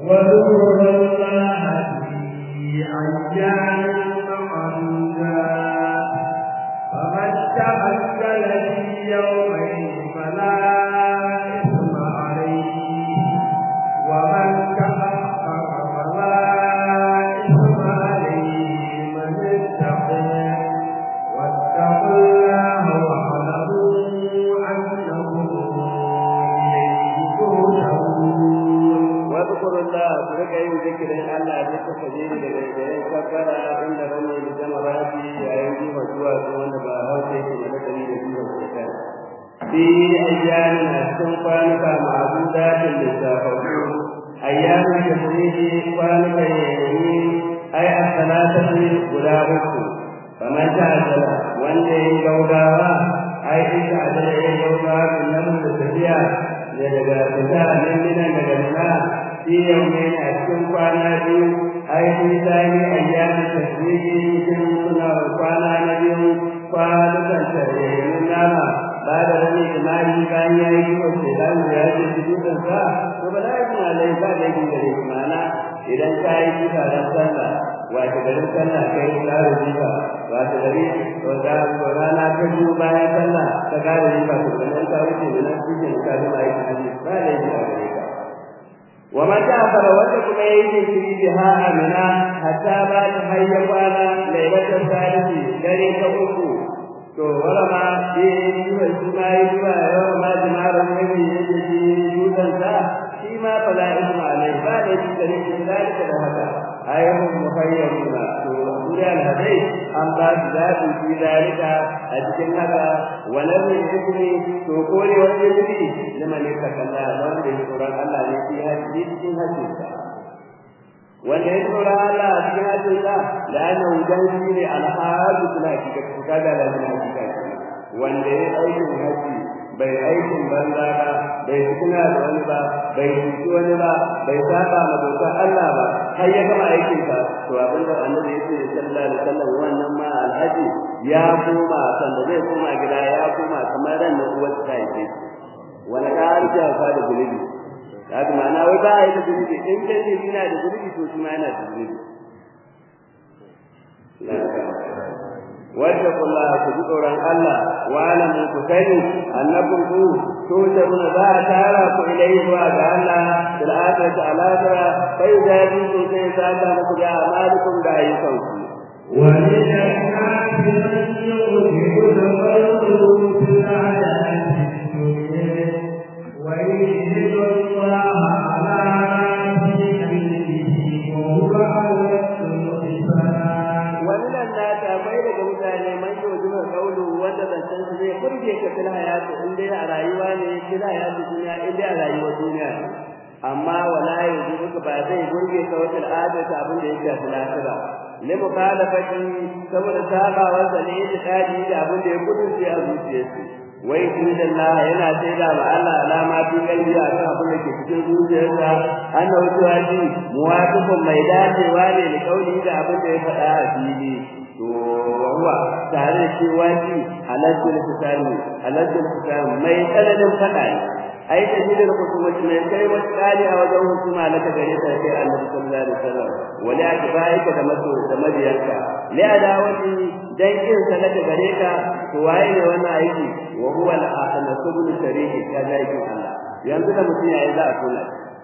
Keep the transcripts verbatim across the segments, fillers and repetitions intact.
واذكروا الله في أيام معدودات فمن تبدل في يومين فلا إثم عليه ومن تأخر فلا إثم عليه من اتقى واتقوا الله واعلموا أنكم إليه ترجعون. واذكروا الله بركة ذكر الله بتسجيل لبيتين كفر عند رمي الجمرات أيدي وجوات ونبا هوتي من دليل الشيطان في أيام أسنقانك معدودات للسافرون أيام التشريق قانك يمين أي الثلاثة غلابكم فمن تعجل وانجه قولاها أي إن تعجل قولاها من نفس التبيع لدغاتها من من دغنا في يومين أسنقانا بيو أي في ثاني أيام التشريق يمكن سنة وقانا نبيو قانك شريك النامة بعد رمي كمالي كان يأتي والسلام يأتي بجوزا فبلا يكون عليه بعد يكون ذلك معنا إذا كان فعلا صلى وأتبرم صلى كيف لا رجيبا وأتبرم ورانا كجو بايا صلى فقال رجيبا فبلا يكون من أسفل كانوا لا يكون بعد يكون ذلك وما جعفر وجهكم يجي في بها أمنا حتى بعد حيوانا ليلة الثالث ذلك أخو to wala ma dai shi mai kuma yi zuwa yau ma jama'ar nabi yake shi dukan sa shi ma fala isma alai ba da shi da shi zalika da haka ayyuhum muhayyiruna to duriya hadai an ba shi zabi shi zalika a cikin haka walam yakuni to kore wani yake liman yakalla wanda ya tsoron Allah ne shi hadisi cikin hadisi wanda ya tsora Allah a cikin hajjinsa da ana wujan shi ne alhaji suna kika kuka da lafiya kika wanda ya aikin haji bai aikin banza ba bai fitina da wani ba bai cuci wani ba bai saba ma dokar Allah ba har ya gama aikin sa to abinda annabi ya ce sallallahu alaihi wasallam wannan ma alhaji ya koma sanda zai koma gida ya koma kamar ran na uwar ta yake wala ka arja fa da gulubi haka ma'ana wai ba yi da zunubi in kai ne yana da zunubi to shi ma yana da zunubi wanda kullaha ku ji tsoron Allah wa alamu ku sani annakum ku to da mun za a tara ku ilai zuwa ga Allah bil akhirati alakara bai da ji ku sai saka muku da amalikum da ayyukan ku wa lillahi yuhibbu al-qawlu fil ayati wa yuhibbu Allah ala nabiyyihi wa huwa wannan nata bai daga mutane man yi wajen kaulu wanda zancen su zai burge ka fil hayatu in dai a rayuwa ne fil hayatu duniya in dai a rayuwar duniya amma wala yuzu ba zai burge ka wata al'ada abin da yake a lahira ne mukhalafati saboda sabawar da ne yake kadi da abin da ya kudurce a zuciyarsa wai inda Allah yana taida ma Allah alama fi kalbi a kan abin da ke cikin zuciyarsa annahu tawaji muwafiqun mai dacewa ne da kauli da abin da ya faɗa a fili to huwa tare da cewa shi halajjul fitani halajjul fitani mai tsananin faɗa ne ai da shi da kuma mai kai wata kali a wajen hukuma na ka gare ta kai Annabi sallallahu alaihi wasallam wala atbaika da maso da mabiyanka la adawati dan kin sanaka gare ka to waye ne wannan aiki wa huwa al-ahnasu bil shariki kaza yake Allah yanzu da mutum yayi za a kula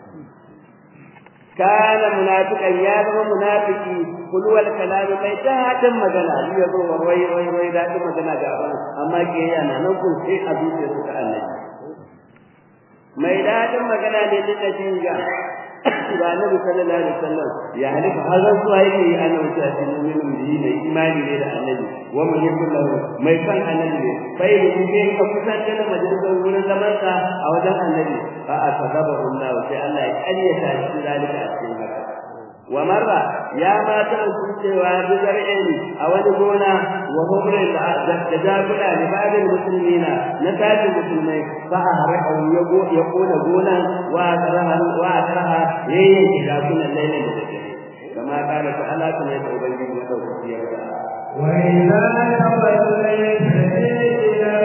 kana munafiqan ya zama munafiki kulwal kalam mai dadin magana ni yazo wai wai wai dadin magana ga amma ke yana nan kun sai a zuciya su ta Allah mai dadin magana ne da jinga ba Annabi sallallahu alaihi wasallam ya halifa hazan su yake annabi ta ce mu'minin bihi ne imani ne da Annabi wa muhibbul lahu mai san Annabi ne sai da yake ka kusanta da majalisar wurin zaman sa a wajen Annabi fa asababa Allah sai Allah ya kayyata shi zalika a cikin haka wa marra ya ma ta cewa bizar'in a wani gona wa humrin da jabula ne babin musulmina na tafi musulmai fa haraka yago ya kona gona wa taraha wa taraha yayin da kunan lailin da take kama kana ta Allah ta ne ubangiji ya dauki ya ga wa idza tabayyana ila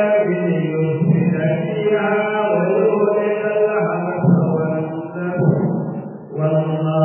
yusbiha wa yudilla Allah wa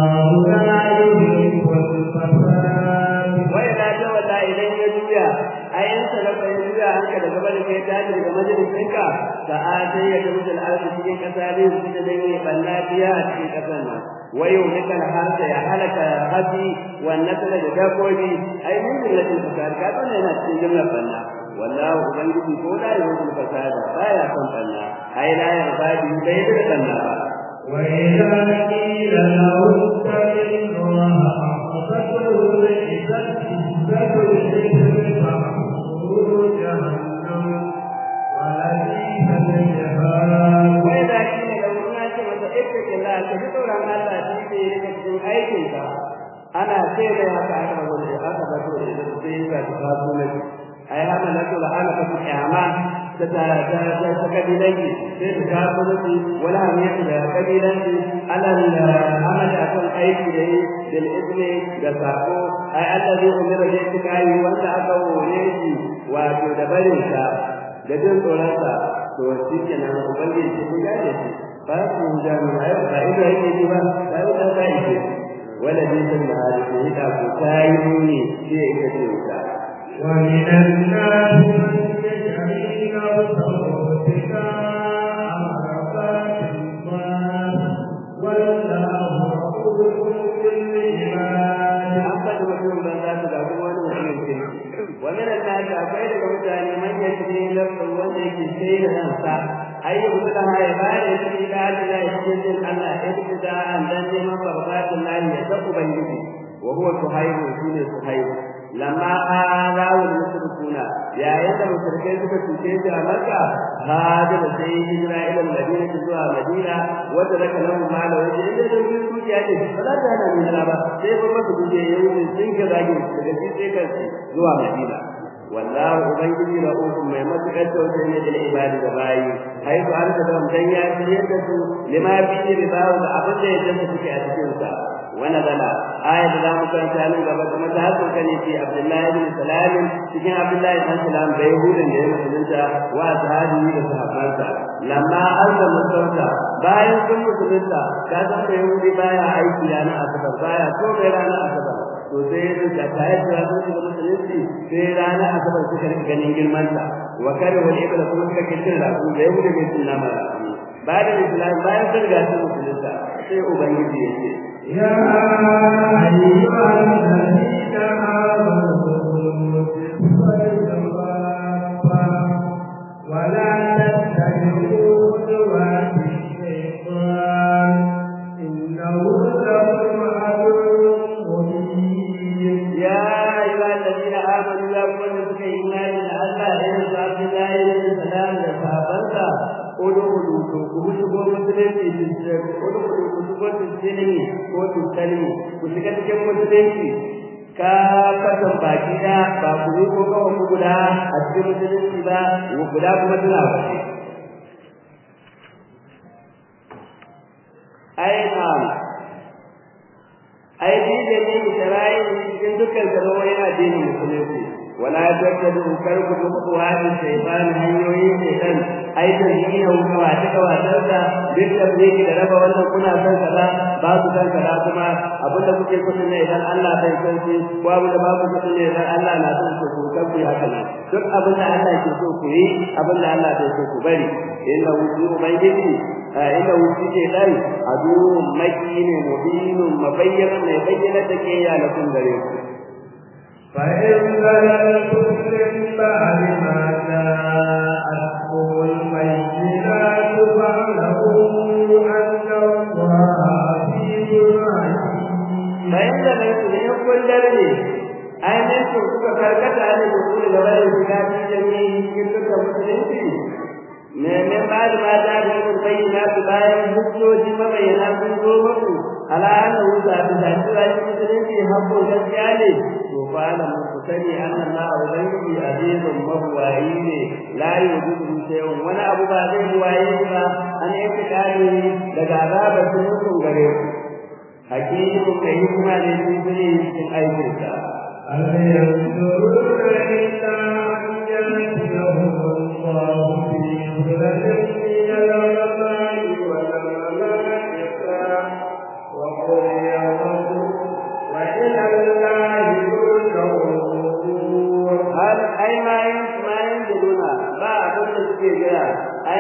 sa'atai ya tabbata al'arshi cikin kasa ne su da dai balla biya a cikin kasan nan wayo nikal harta ya halaka hadi wannan da dakobi ai mun billatin fasad ka san yana cikin jumlar balla wallahu ubangiji ko da yau fasada baya son balla ai la ya badi bai da balla ba wa idza qila lahu ittaqillaha faqulu lillahi zakul shaytan fa'budu jahannam wa la yahab wa idza qila lahu nati wa ittaqillaha ka ji tsoron Allah shi ne daga cikin aikin ka ana ce da haka aka gudu aka ba to da sai ka ta ne ai hama na to ana ka kiyama ta ta ta ta kabilanci sai ta ka gudu wala ne da kabilanci alal amala kan aiki da yi bil izmi da sako ai allazi umira bi tikai wanda aka wore shi wato da barin sa da jin tsoron sa to shi kenan ubangiji shi ya ce ba ku jami'a ba ido yake ji ba sai da kai ce wala bi san da hali da ku kai ne shi ita ce wuta wa minan nas man yashhadu rabbuka amrafatin wallahu kullu ibad abada mutum ban za ta da wani mutum wa minan nas akwai daga mutane man yashhadu rabbuka wanda yake sai da ransa ayyuhu da ya bare shi da Allah ya cikin Allah ya fita an dan neman barkatun Allah ya zaku bangiji wa huwa suhaybu shine suhaybu lamma arawul musrifuna ya yanda musrikai suka tuce shi a Makka hada da sai hijira ila Madina zuwa Madina wanda raka lahu mala waje inda da su dukiya ne ba za ta hana hijira ba sai ba masu duje yayin sun ga zagin daga shi sai kansu zuwa Madina wallahu ubangiji da uku mai matukar tausayi ne da ibadi da bayi haifu an da dan dan ya tsire da su lima bi ribawu da abin da yake da suke a cikin sa wana dala ayat da mu karanta nan gaba kuma ta hakan kane fi Abdullahi ibn Salam cikin Abdullahi ibn Salam da Yahudan da ya musulunta wa sahabi da sahabbansa lamma arda musulunta bayan sun musulunta ka san da Yahudi baya aiki ranar asabar baya ko bai ranar asabar to sai da tayar da su da musulunci sai ranar asabar suka rika ganin girman sa wa kare wal ibla kuma suka kitin da su da Yahudi bai sunna ma bayan da Islam bayan sun ga su musulunta sai ubangiji ya ce يا أيها الذين آمنوا ولا تتبعوا خطوات الشيطان إنه لكم عدو مبين يا أيها الذين آمنوا لا تكونوا في إيمان الله إن عبد الله بن سلام لصحابته ادخلوا كتبوا مسلمين ادخلوا كتبوا السلمي وتسلموا كتبوا كتبوا مسلمين ka fatan baki da ba ku yi ko kawo ku guda a cikin musulunci ba ku guda kuma tana wace ai na ai bi da ne Isra'ila cikin dukkan garowayen addinin musulunci wala tattadu karku ku hadi shaytan hanyoyi ne dan ai da yina ku wa ta watar da duk da yake da raba wannan kuna san kaza ba ku san kaza kuma abinda kuke kudin ne idan Allah bai san shi ko abinda ba ku kudin ne idan Allah na son ku kan ku haka nan duk abinda Allah ke so ku yi abinda Allah bai so ku bari inna wujuhu bayyini inna wujuhu ke dai adu makine mubinun mabayyana ne bayyana take ya lakum gare ku فإن ظلمتم من بعد ما جاءتكم البينات فاعلموا أن الله عزيز حكيم. فإن ظلمتم يقول لني أين أنتم فكركت عن الدخول لغير الزكاة جميع كتب مسلمين من بعد ما جاءتكم البينات باين حجوج مبينات ظهوركم على أنه ذات ذات المسلمين حق الجهل وقال مستني أن الله غير عزيز مبواهين لا يوجد شيء ولا أبو بعضهم واهين أن يتكالي لجعباب سنوكم غريب حكيم كيهما للمسلمين من أي جزء هل ينظرون إلا أن يأتيهم الله في ظلل من الغمام والملائكة وقضي الأمر وإلى الله ترجع الأمور. هل أي ما ما ينزلون بعد السجدة أي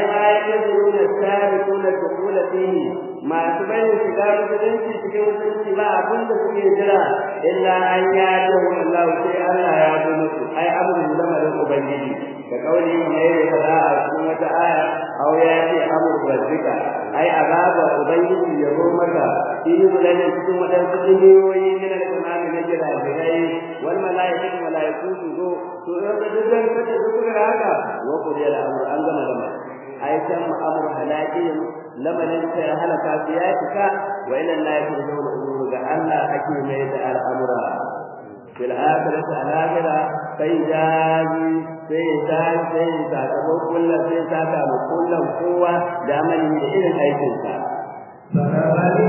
yadruna sarikuna dukhula fihi masu bayin shiga musulunci cikin musulunci ba abin da suke jira illa an ya da Allah sai Allah ya bi musu ai amrun lamarin ubangiji da kauli mai da fada a cikin wata aya aw ya ce amru rabbika ai azaba ubangiji ya zo maka shi ne cikin wadansu duniyoyi ne da kuma na jira jirai wal malaikatu malaiku su zo to da dukkan kada su ga haka wa qul ya amru an gama da ai kan amru halakin lamarin sai halaka fiyatika wa ila Allah turjuna umur ga Allah ake mai da al'amura fil akhirati al-akhirah sai jazi sai sai sai ta kabo kullu sai ta ka kullu kowa da amali da irin aikin sa sabani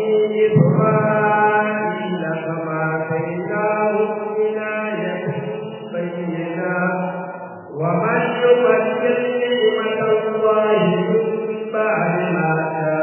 ibrahim kama kainahu min ayatin bayyina wa man yubaddil ni'matallahi بعد ما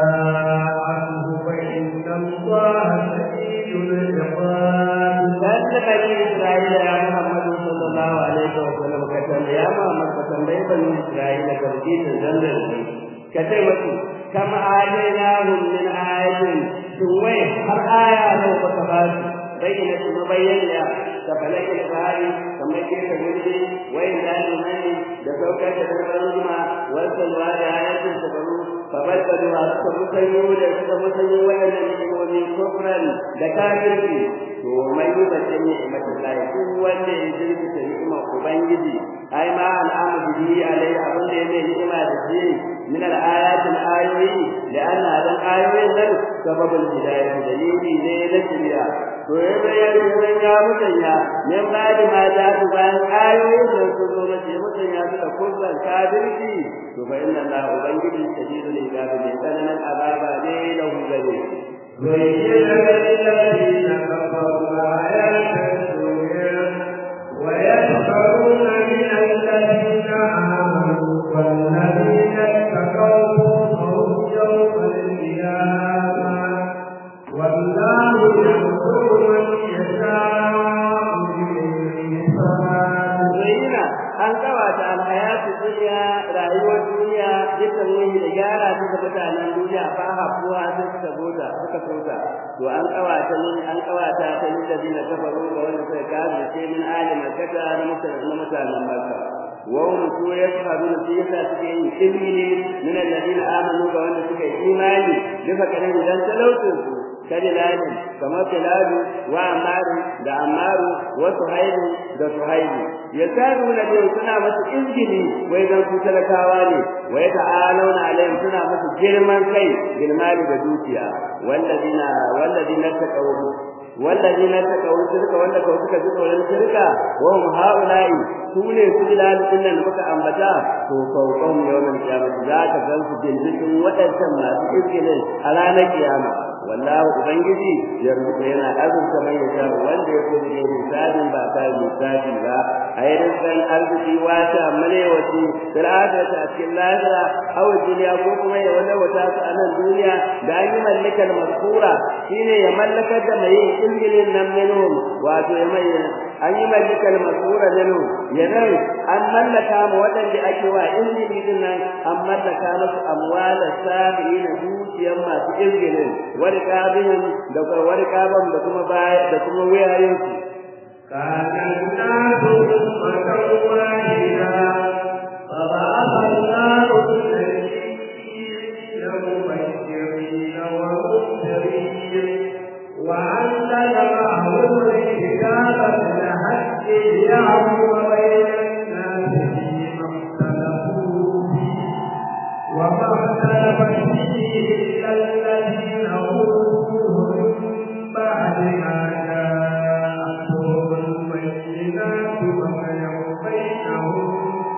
جاءته فإن الله شديد العقاب. كان بني إسرائيل يا محمد صلى الله عليه وسلم كتب يا محمد كتب بني إسرائيل تركيز الجنة كتبت كما آتيناهم من آية سوى هر آية لو فتبات بينة مبينة كفلك الفهاري كما كيف تقولي وإن ذات المني لسوكا تتبرزما والسلوى لآيات تبرز فبدلوا سمسيوا لسمسيوا وإن من كفرا لكافرين ومن يبدل نعمة الله هو الذي يجلس نعمة أبنجي أي ما أنعم به عليه أظن به نعمة الدين من الآيات الآيوية لأن هذا الآيوي سبب الهداية دليل ليلة الشريعة ويبين من يا من بعد ما جاء بان آيوي سنسوه مسيح تكفر الكافرين فإن الله أبنجي شديد العقاب لأن العذاب ليله ذليل وَيَجْعَلُ الَّذِينَ كَفَرُوا آيَاتَ الدُّنْيَا وَيَسْخَرُونَ مِنَ الَّذِينَ آمَنُوا وَالَّذِينَ اتَّقَوْا فَوْقَهُمْ يَوْمَ الْقِيَامَةِ وَاللَّهُ يَرْزُقُ مَن يَشَاءُ بِغَيْرِ حِسَابٍ. an kawata alhayatu dunya rayuwar duniya dukkan wani da gyara ta ga mutanen duniya fa hafuwa sai suka bota suka sauka to an kawata ne an kawata ta ne da dina kafaru ga wanda suka kawo ce min alim kata na mutanen mutanen makka wa hum su yashhaduna fi yasa suke yin izini min alladina amanu ga wanda suka yi imani duka kanin dan talautin su kadilani kamar kilabu wa amaru da amaru wa suhaibu da suhaibu yasaduna da suna masu izgini wai dan su talakawa ne wai ta'aluna alaihim suna masu girman kai bilmali da dukiya walladina walladina taqawu walladina taqawu shirka wanda kawai suka ji tsoron shirka wa hum haula'i sune su bilalu dinnan da muka ambata to fawqan yawmal qiyamah za ka gan su jinjin wadannan masu izginin a ranar kiyama wallahu ubangiji yarzuku yana azurta mai yasa wanda ya kudi ne misalin ba ta misali ba ai rizqan arziki wata malewati sirata ta cikin lahira aw duniya ko kuma ya wanda wata su a nan duniya da an yi mallakar maskura shine ya mallakar da mai ingilin nan minhum wato ya mai an yi mallakar maskura minhum yanan an mallaka mu wadanda ake wa ingili din nan an mallaka musu amwala sabiin dukiyar masu ingilin warqabihim da warqaban da kuma baya da kuma wayayen su kana nasu makawahida فبعث الله النبيين مبشرين ومنذرين وأنزل معهم الكتاب بالحق ليحكم بين الناس فيما اختلفوا فيه وما اختلف فيه إلا الذين أوتوه من بعد ما جاءتهم البينات وبغيا بينهم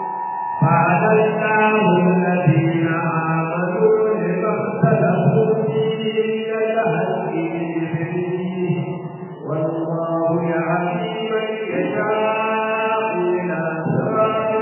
فعلى الله الذين آمنوا لما اختلفوا فيه من الحق بإذنه والله يهدي من يشاء إلى صراط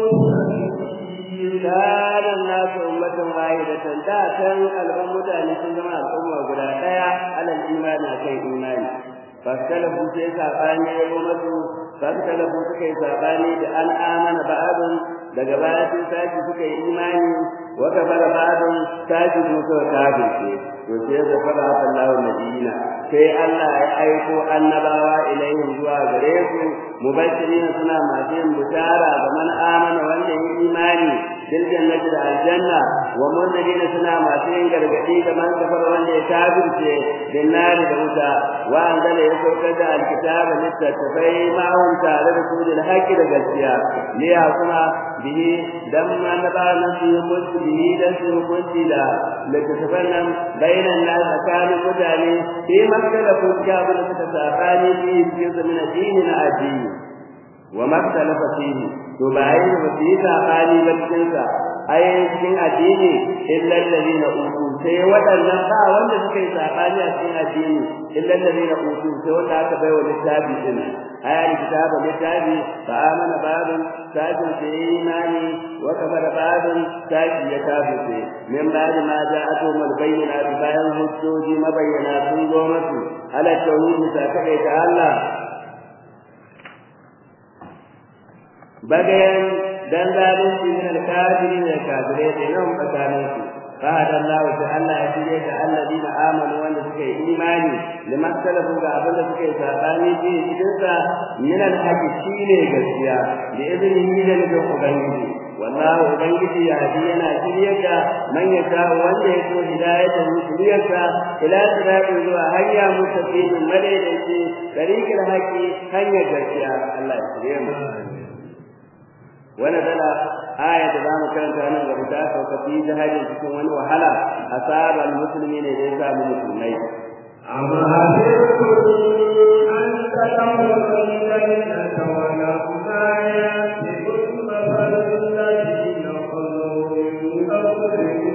مستقيم. كان الناس أمة واحدة دا كان الأمة sun zama al'umma guda daya alal imani akai imani fasalafu sai sabani ya zo masu fasalafu suka yi sabani da an amana ba'adun daga baya sun saki suka yi imani wa kafara ba'dun tajidu ka kafirce to sai ya fara Allahu nabiyina sai Allah ya aiko annabawa ilaihim zuwa gare su mubashirin suna masu yin bishara ga man amana wanda ya imani bil jannati da aljanna wa mundirina suna masu yin gargadi ga man kafara wanda ya kafirce bin nari da wuta wa anzala ya saukar da alkitaba littattafai ma'ahum tare da su da haƙƙi da gaskiya liya kuma bihi dan annabawa nan su hukunci bihi dan su hukunci da littattafan nan bainan nas tsakanin mutane fi maktalafu ga abin da suka sabani fi cikin min addini na addini wa maktalafa fihi to ba ai ba su yi sabani ba cikin sa ai cikin addini illa alladhina utu sai wadannan ba wanda suka yi sabani a cikin addini illa alladhina utu sai wanda aka bai wa littafi din ayar kitaba littafi fa amana babun sajin sai imani wa kafara babun sajin ya kafirce min ba'd ma ja'atu mal bayyinat bayan hujjoji mabayyana sun zo musu ala tauhid ta kai ta Allah bagayan dan zalunci min al-kafirin da kafirai da nan tsakanin su fa'ada Allah ta Allah ya shirye da alladina amanu wanda suka yi imani liman talafu ga abin da suka yi sabani ji cikin sa min al-haqi shine gaskiya da izinin da daga ubangiji wallahi ubangiji ya ji yana shirye da man ya sha wanda ya so hidayatan shiriyarsa ila siratin zuwa hanya mustaqim madaidaici tariqil haqi hanyar gaskiya Allah ya shirye mu ونزل آية دام كانت أنا غبتها وفي جهاد تكون wani wahala أصاب المسلمين ليس المسلمين أما حسبتم أن تدخلوا الجنة ولما يأتكم مثل الذين خلوا من قبلكم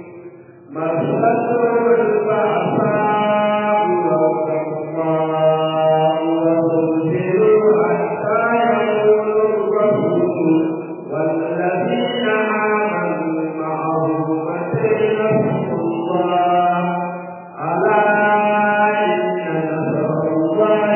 مستهم البأساء والضراء وزلزلوا حتى يقول الرسول والذين آمنوا معه متى نصر الله ألا إن نصر الله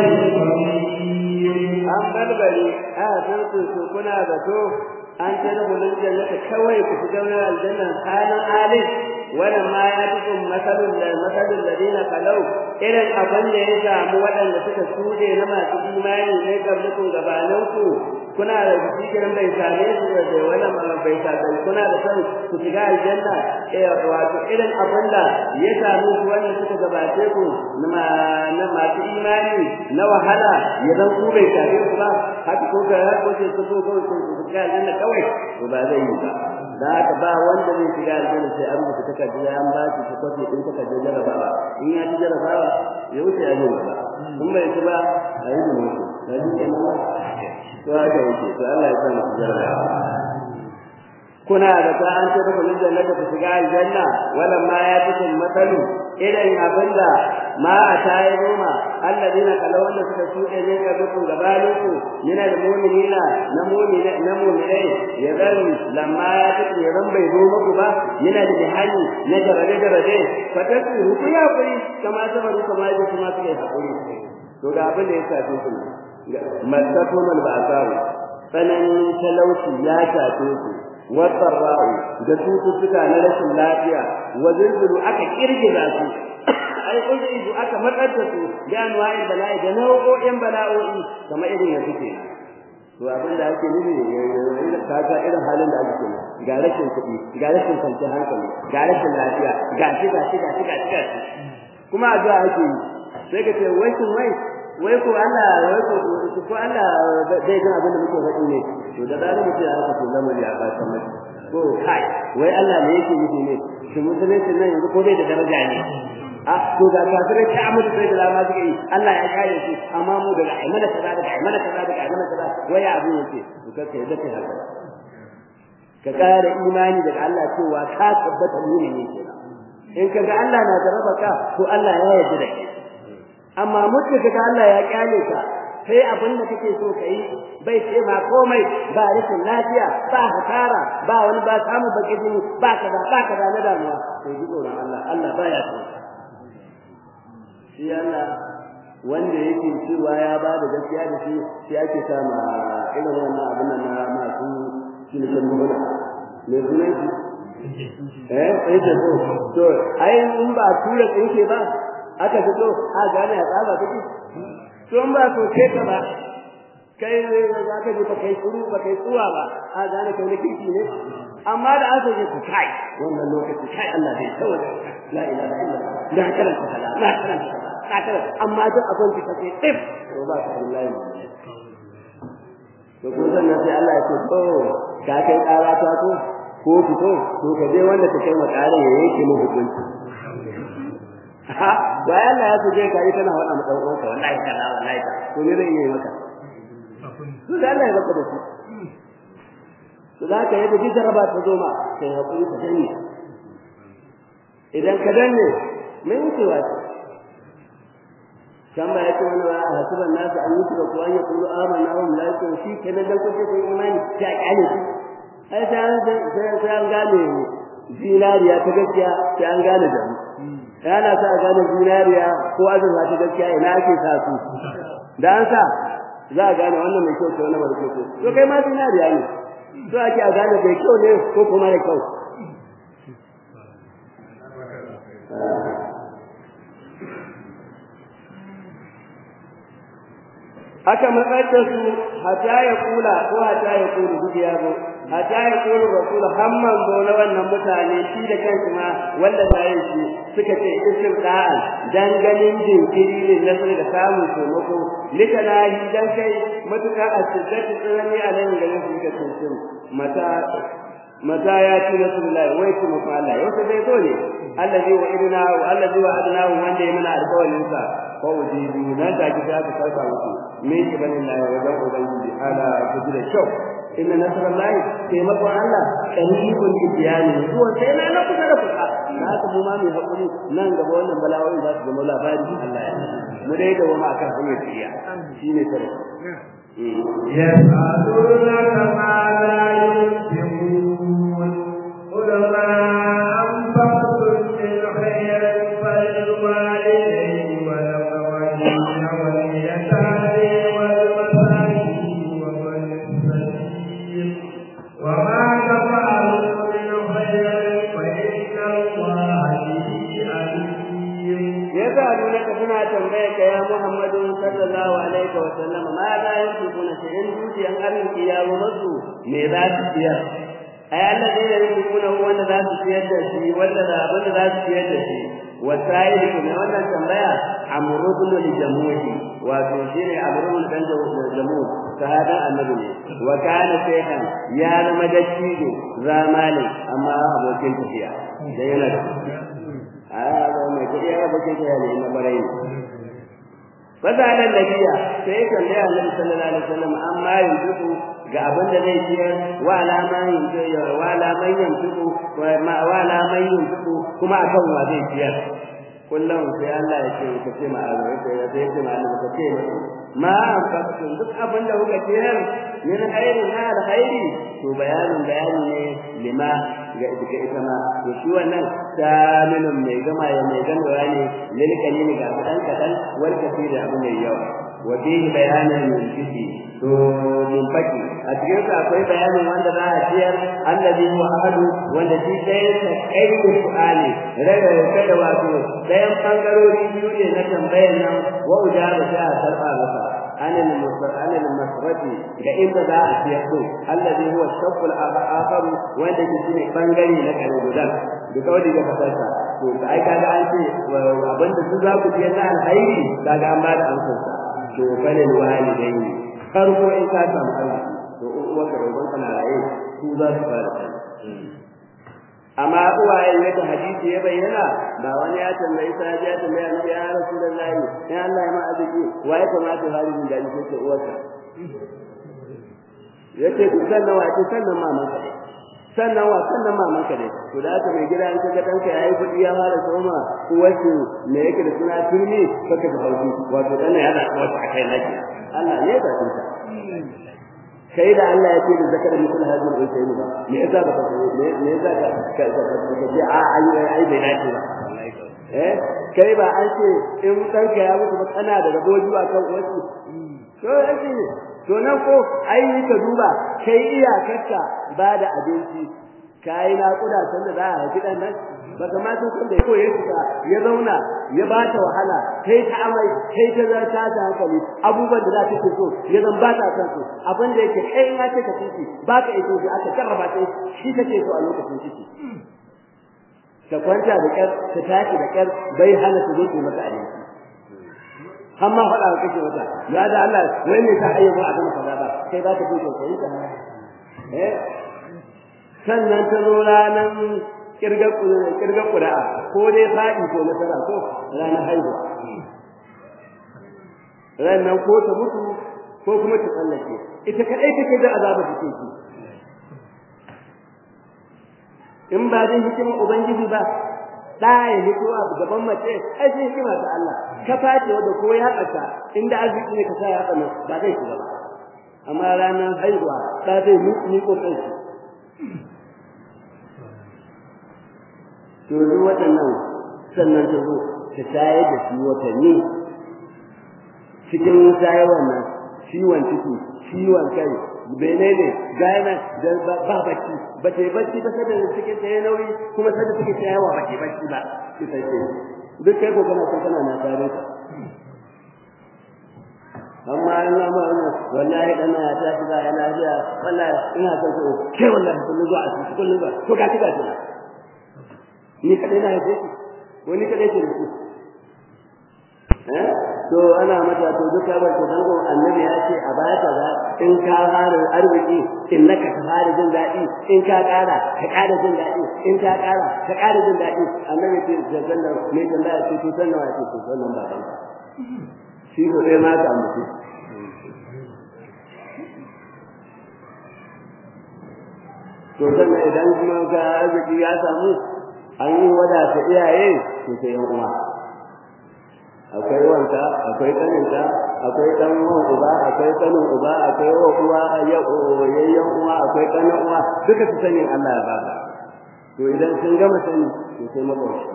قريب. أما البري آتنكم كنا ذاتو أن تدخلوا الجنة كوي كتجون الجنة حالا آلف ولما يأتكم مثل مثل الذين خلوا إلى الأبن يسامو ودن لسك سودي نما تجيماني لقبلكم غبانوكم kuna da cikin bai same su da wannan bai same kuna da san ku shiga aljanna eh wato irin abinda ya samu ku wanda suka gabace ku na na masu imani na wahala ya dan ku bai same ku ba haka ko ga ko ce su ko ku shiga aljanna kawai to ba zai yi ba da haka ba wanda zai shiga aljanna sai an rubuta takarda an ba shi ko ce in takarda jarabawa in ya ji jarabawa ya wuce ya yi ba kun bai ci ba a yi mu da ji kenan to haka yake to Allah ya san jarra kuna da ta an ce ku aljanna ku shiga aljanna wala ma ya tukun matalu idan abinda ma atayi roma alladina kalawanda suka shude ne ga dukkan gabalinku yana da mu'minina na mu'mina na mu'minai ya gani lamma ya tukun ran bai zo muku ba yana da jihani na daraje daraje fataku ku ya kuri kama sabaru kama ji kuma suke hakuri to da abin da ya shafe ku masakum al-ba'sa'u tsananin talauci ya shafe ku wasarra'u da tututtuka na rashin lafiya wa zilzilu aka kirgiza su ai kuzu aka matsar da su da anwa'in bala'i da nau'o'in bala'o'i kamar irin yanzu ke to abin da ake nufi ne kaga irin halin da ake kenan ga rashin kuɗi ga rashin kwanciyar hankali ga rashin lafiya ga shi ga shi ga shi ga shi kuma addu'a ake yi sai ka ce wai kun wai wai ko Allah wai ko ko Allah zai ga abin da muke faɗi ne to da zaru mutum ya haka to lamari ya ba kamar ko kai wai Allah ne yake yi ne shi musulunci nan yanzu ko dai da daraja ne a to ga kafirai ta amma sai da lama suke yi Allah ya kare su amma mu daga aimana kaza daga aimana kaza daga aimana kaza wai abin yake to kace da kai haka ka kare imani daga Allah cewa ka tabbata mu'mini ne kenan in kaga Allah na jarraba ka to Allah ya yarda da kai amma mutum kaga Allah ya kyale ka sai abin da kake so kai bai ce ma komai ba rashin lafiya ba hasara ba wani ba samu baki jini ba kaza ba kaza na damuwa sai ji tsoron Allah Allah baya so shi Allah wanda yake cewa ya ba da gaskiya da shi shi ake sama irin wannan abin nan na masu cinikin gona ne sunan shi eh sai da so to ai in ba tura tsinke ba aka fito a gane ya tsaba take to in ba so ce ka ba kai za ka ji ba kai tsuru ba kai tsuwa ba a gane kai ne kiki ne amma da aka ji ku kai wannan lokaci kai Allah bai tawo la ilaha illallah da karanta kaza la karanta kaza la karanta amma duk abin da kake tsif to ba ka wallahi to ko sannan sai Allah ya ce to ka kai ƙara ta ko ko fito to ka je wanda ka kai makare ya yake mu hukunci ha ba Allah ya tuje kai kana wada mu dan uwanka wallahi kaza wallahi ka to ne zai yi maka to da Allah ya baka da shi to za ka yi da jaraba ta zo ma sai hakuri ka danne idan ka danne mai wucewa ce kama yake wani wa hasiban nasu an yusu da kuwa ya kulu amanna wa mulaiku shi kenan dan kuke kun imani ta kyale shi ai sai an sai an gane zinariya ta gaskiya sai an gane da yana sa a gane zinariya ko azurfa ta gaskiya ina ake sa su da an sa za a gane wannan mai kyau ko wannan mara kyau to kai ma zinariya ne to ake a gane bai kyau ne ko kuma da kyau aka matsar da su hata ya kula ko hata ya kula duk ya zo hata ya kula rasul hamman zo na wannan mutane shi da kansu ma wanda zai shi suka ce isin da'an dan ganin jinkiri ne na da samun taimako likanahi dan kai matuka a cikin tsirani a nan garin su suka ce mata mata ya ci rasulullahi wai kuma fa Allah yau sai zo ne allazi wa idna wa allazi wa adna wanda ya mana alƙawarin sa ko wujibi nan da ki ta karfa muku me ki bane Allah ya wajen ubangiji ala kuji da kyau inna nasrullahi taimakon Allah qaribun biyani zuwa sai na na kusa da kusa na haka mu ma mai hakuri nan gaba wannan bala'o'i za su zama labari Allah ya mu dai da wama akan hanyar tsiya shine tare يسألونك ماذا ينفقون قل ما أنفقتم من خير فللوالدين والأقربين واليتامى والمساكين وابن السبيل وما تفعلوا من خير فإن الله به عليم. يسألونك سنة تنبيك يا محمد صلى الله عليه وسلم ماذا ينفقون شيئا دوتي أن أرنك يا ومسو ماذا تسير أي الذين ينفقونه هو أن ذات سير دشي ولا ذا ذات سير دشي والسائل كما وانا تنبيا عمرو بن لجموه وتوشير عمرو بن لجموه فهذا النبي وكان شيخا يا مدشيد ذا مال أما أبو كنت فيها جينا هذا ما يقول يا أبو كنت فيها لإن برين فسأل النبي سيكون لها النبي صلى الله عليه وسلم أما ينفقه ga abin da zai ciyar wala man yunfiqu wala man yunfiqu wala man yunfiqu kuma akan wa zai ciyar kullum sai Allah ya ce ka ce ma Allah ya ce ce ma Allah ka ce ma anfaqtum duk abin da kuka ciyar min khairin na alkhairi to bayanin bayani ne lima ga ita ita ma to shi wannan tamilun mai gama ya mai gamawa ne lil kalimi ga kadan kadan wal kafiri abin mai yawa wa bihi bayanin yunfiqu to mun faki a cikin sa akwai bayanin wanda za a ciyar annabi wa ahadu wanda shi dai ta kai da su'ali raga kada wato dayan bangarori biyu ne na tambayar nan wa ujaba ta sarfa masa anil musar anil masrati ga inda za a ciyar to alladhi huwa shaqul akharu wanda shi ne bangare na kare gudan da kawai da fasarsa to ai kaga an ce abinda su za ku ciyar na alkhairi kaga an ba da amsar sa to falil walidaini farko in ka samu arziki to uwar ka roban kana raye su za su fara kai amma uwaye yadda hadisi ya bayyana ba wani ya tambayi sai ya tambaya ni ya rasulullahi sai Allah ya ma arziki wa ya kamata halin da yake ce uwarka yace ku sannan wa ce sannan maman ka sannan wa sannan maman ka ne to da haka mai gida an kaga danka yayi kudi ya fara soma uwarki me yake da suna turmi kaka da hauki wato dan ya da wata akai nake Allah ne ba tunta kai da Allah ya ce da zakar mutum hajin da yake ba me yasa ba me me yasa ka ka ce a ai ai bai dace ba eh kai ba an ce in danka ya mutu ba kana da rabo zuwa kan uwarki to yake to nan ko ai ka duba kai iyakarka ba da abinci kai na kuda san da za a haifi dan nan ba ga ma sun san da koyi suka ya zauna ya ba ta wahala kai ta amai kai ta zarta ta hankali abubuwan da za ta ce so ya zan ba ta san su abin da yake kai in ake ka ciki ba ka iso shi aka karraba ta shi take so a lokacin ciki ta kwanta da kyar ta tashi da kyar bai hana ta zo mata abinci amma faɗa wa kake wata ya da Allah wai ne ta ayyuka a kan kaza ba kai za ka fito kai ta eh sannan ta zo ranan kirga kirga qura'a ko dai fadi ko nasara ko ranan haihuwa ranan ko ta mutu ko kuma ta tsallake ita kadai take da azaba take ki in ba din hikima ubangiji ba da ya hito a gaban mace ai sai hikima ta Allah ka fate wanda ko ya haka inda arziki ne ka sa ya haka ba kai shiga ba amma ranan haihuwa da zai ni ko kai to duk waɗannan sannan ta zo ta tsaye da shi watanni cikin tsaye wannan ciwon ciki ciwon kai benene gana da ba bacci ba ta bacci ba sai da cikin ta nauyi kuma sai da cikin ta yawa ba ta bacci ba ki sai duk kai ko kana san kana na tare ta amma ina ma wallahi dana ya tashi ba yana jiya wallahi ina son ko ke wallahi kullun zuwa asibiti kullun zuwa to ga kiga ta ni kadai na yace wani kadai ce ku eh to ana mata to duka ba to dango annabi ya ce a bata za in ka fara arziki innaka ka fara jin dadi in ka kara ka kara jin dadi in ka kara ka kara jin dadi annabi ce janna ne tambaya ce to sannan wa ce to sannan ba kan shi ko dai ma ta mutu to sannan idan kuma ga arziki ya samu an yi wadata iyaye to sai yan uwa akwai wanka akwai kaninka akwai dan uwan uba akwai kanin uba akwai uwa ya yayyan uwa akwai kanin uwa duka su sani Allah ya baka to idan sun gama sani to sai makoci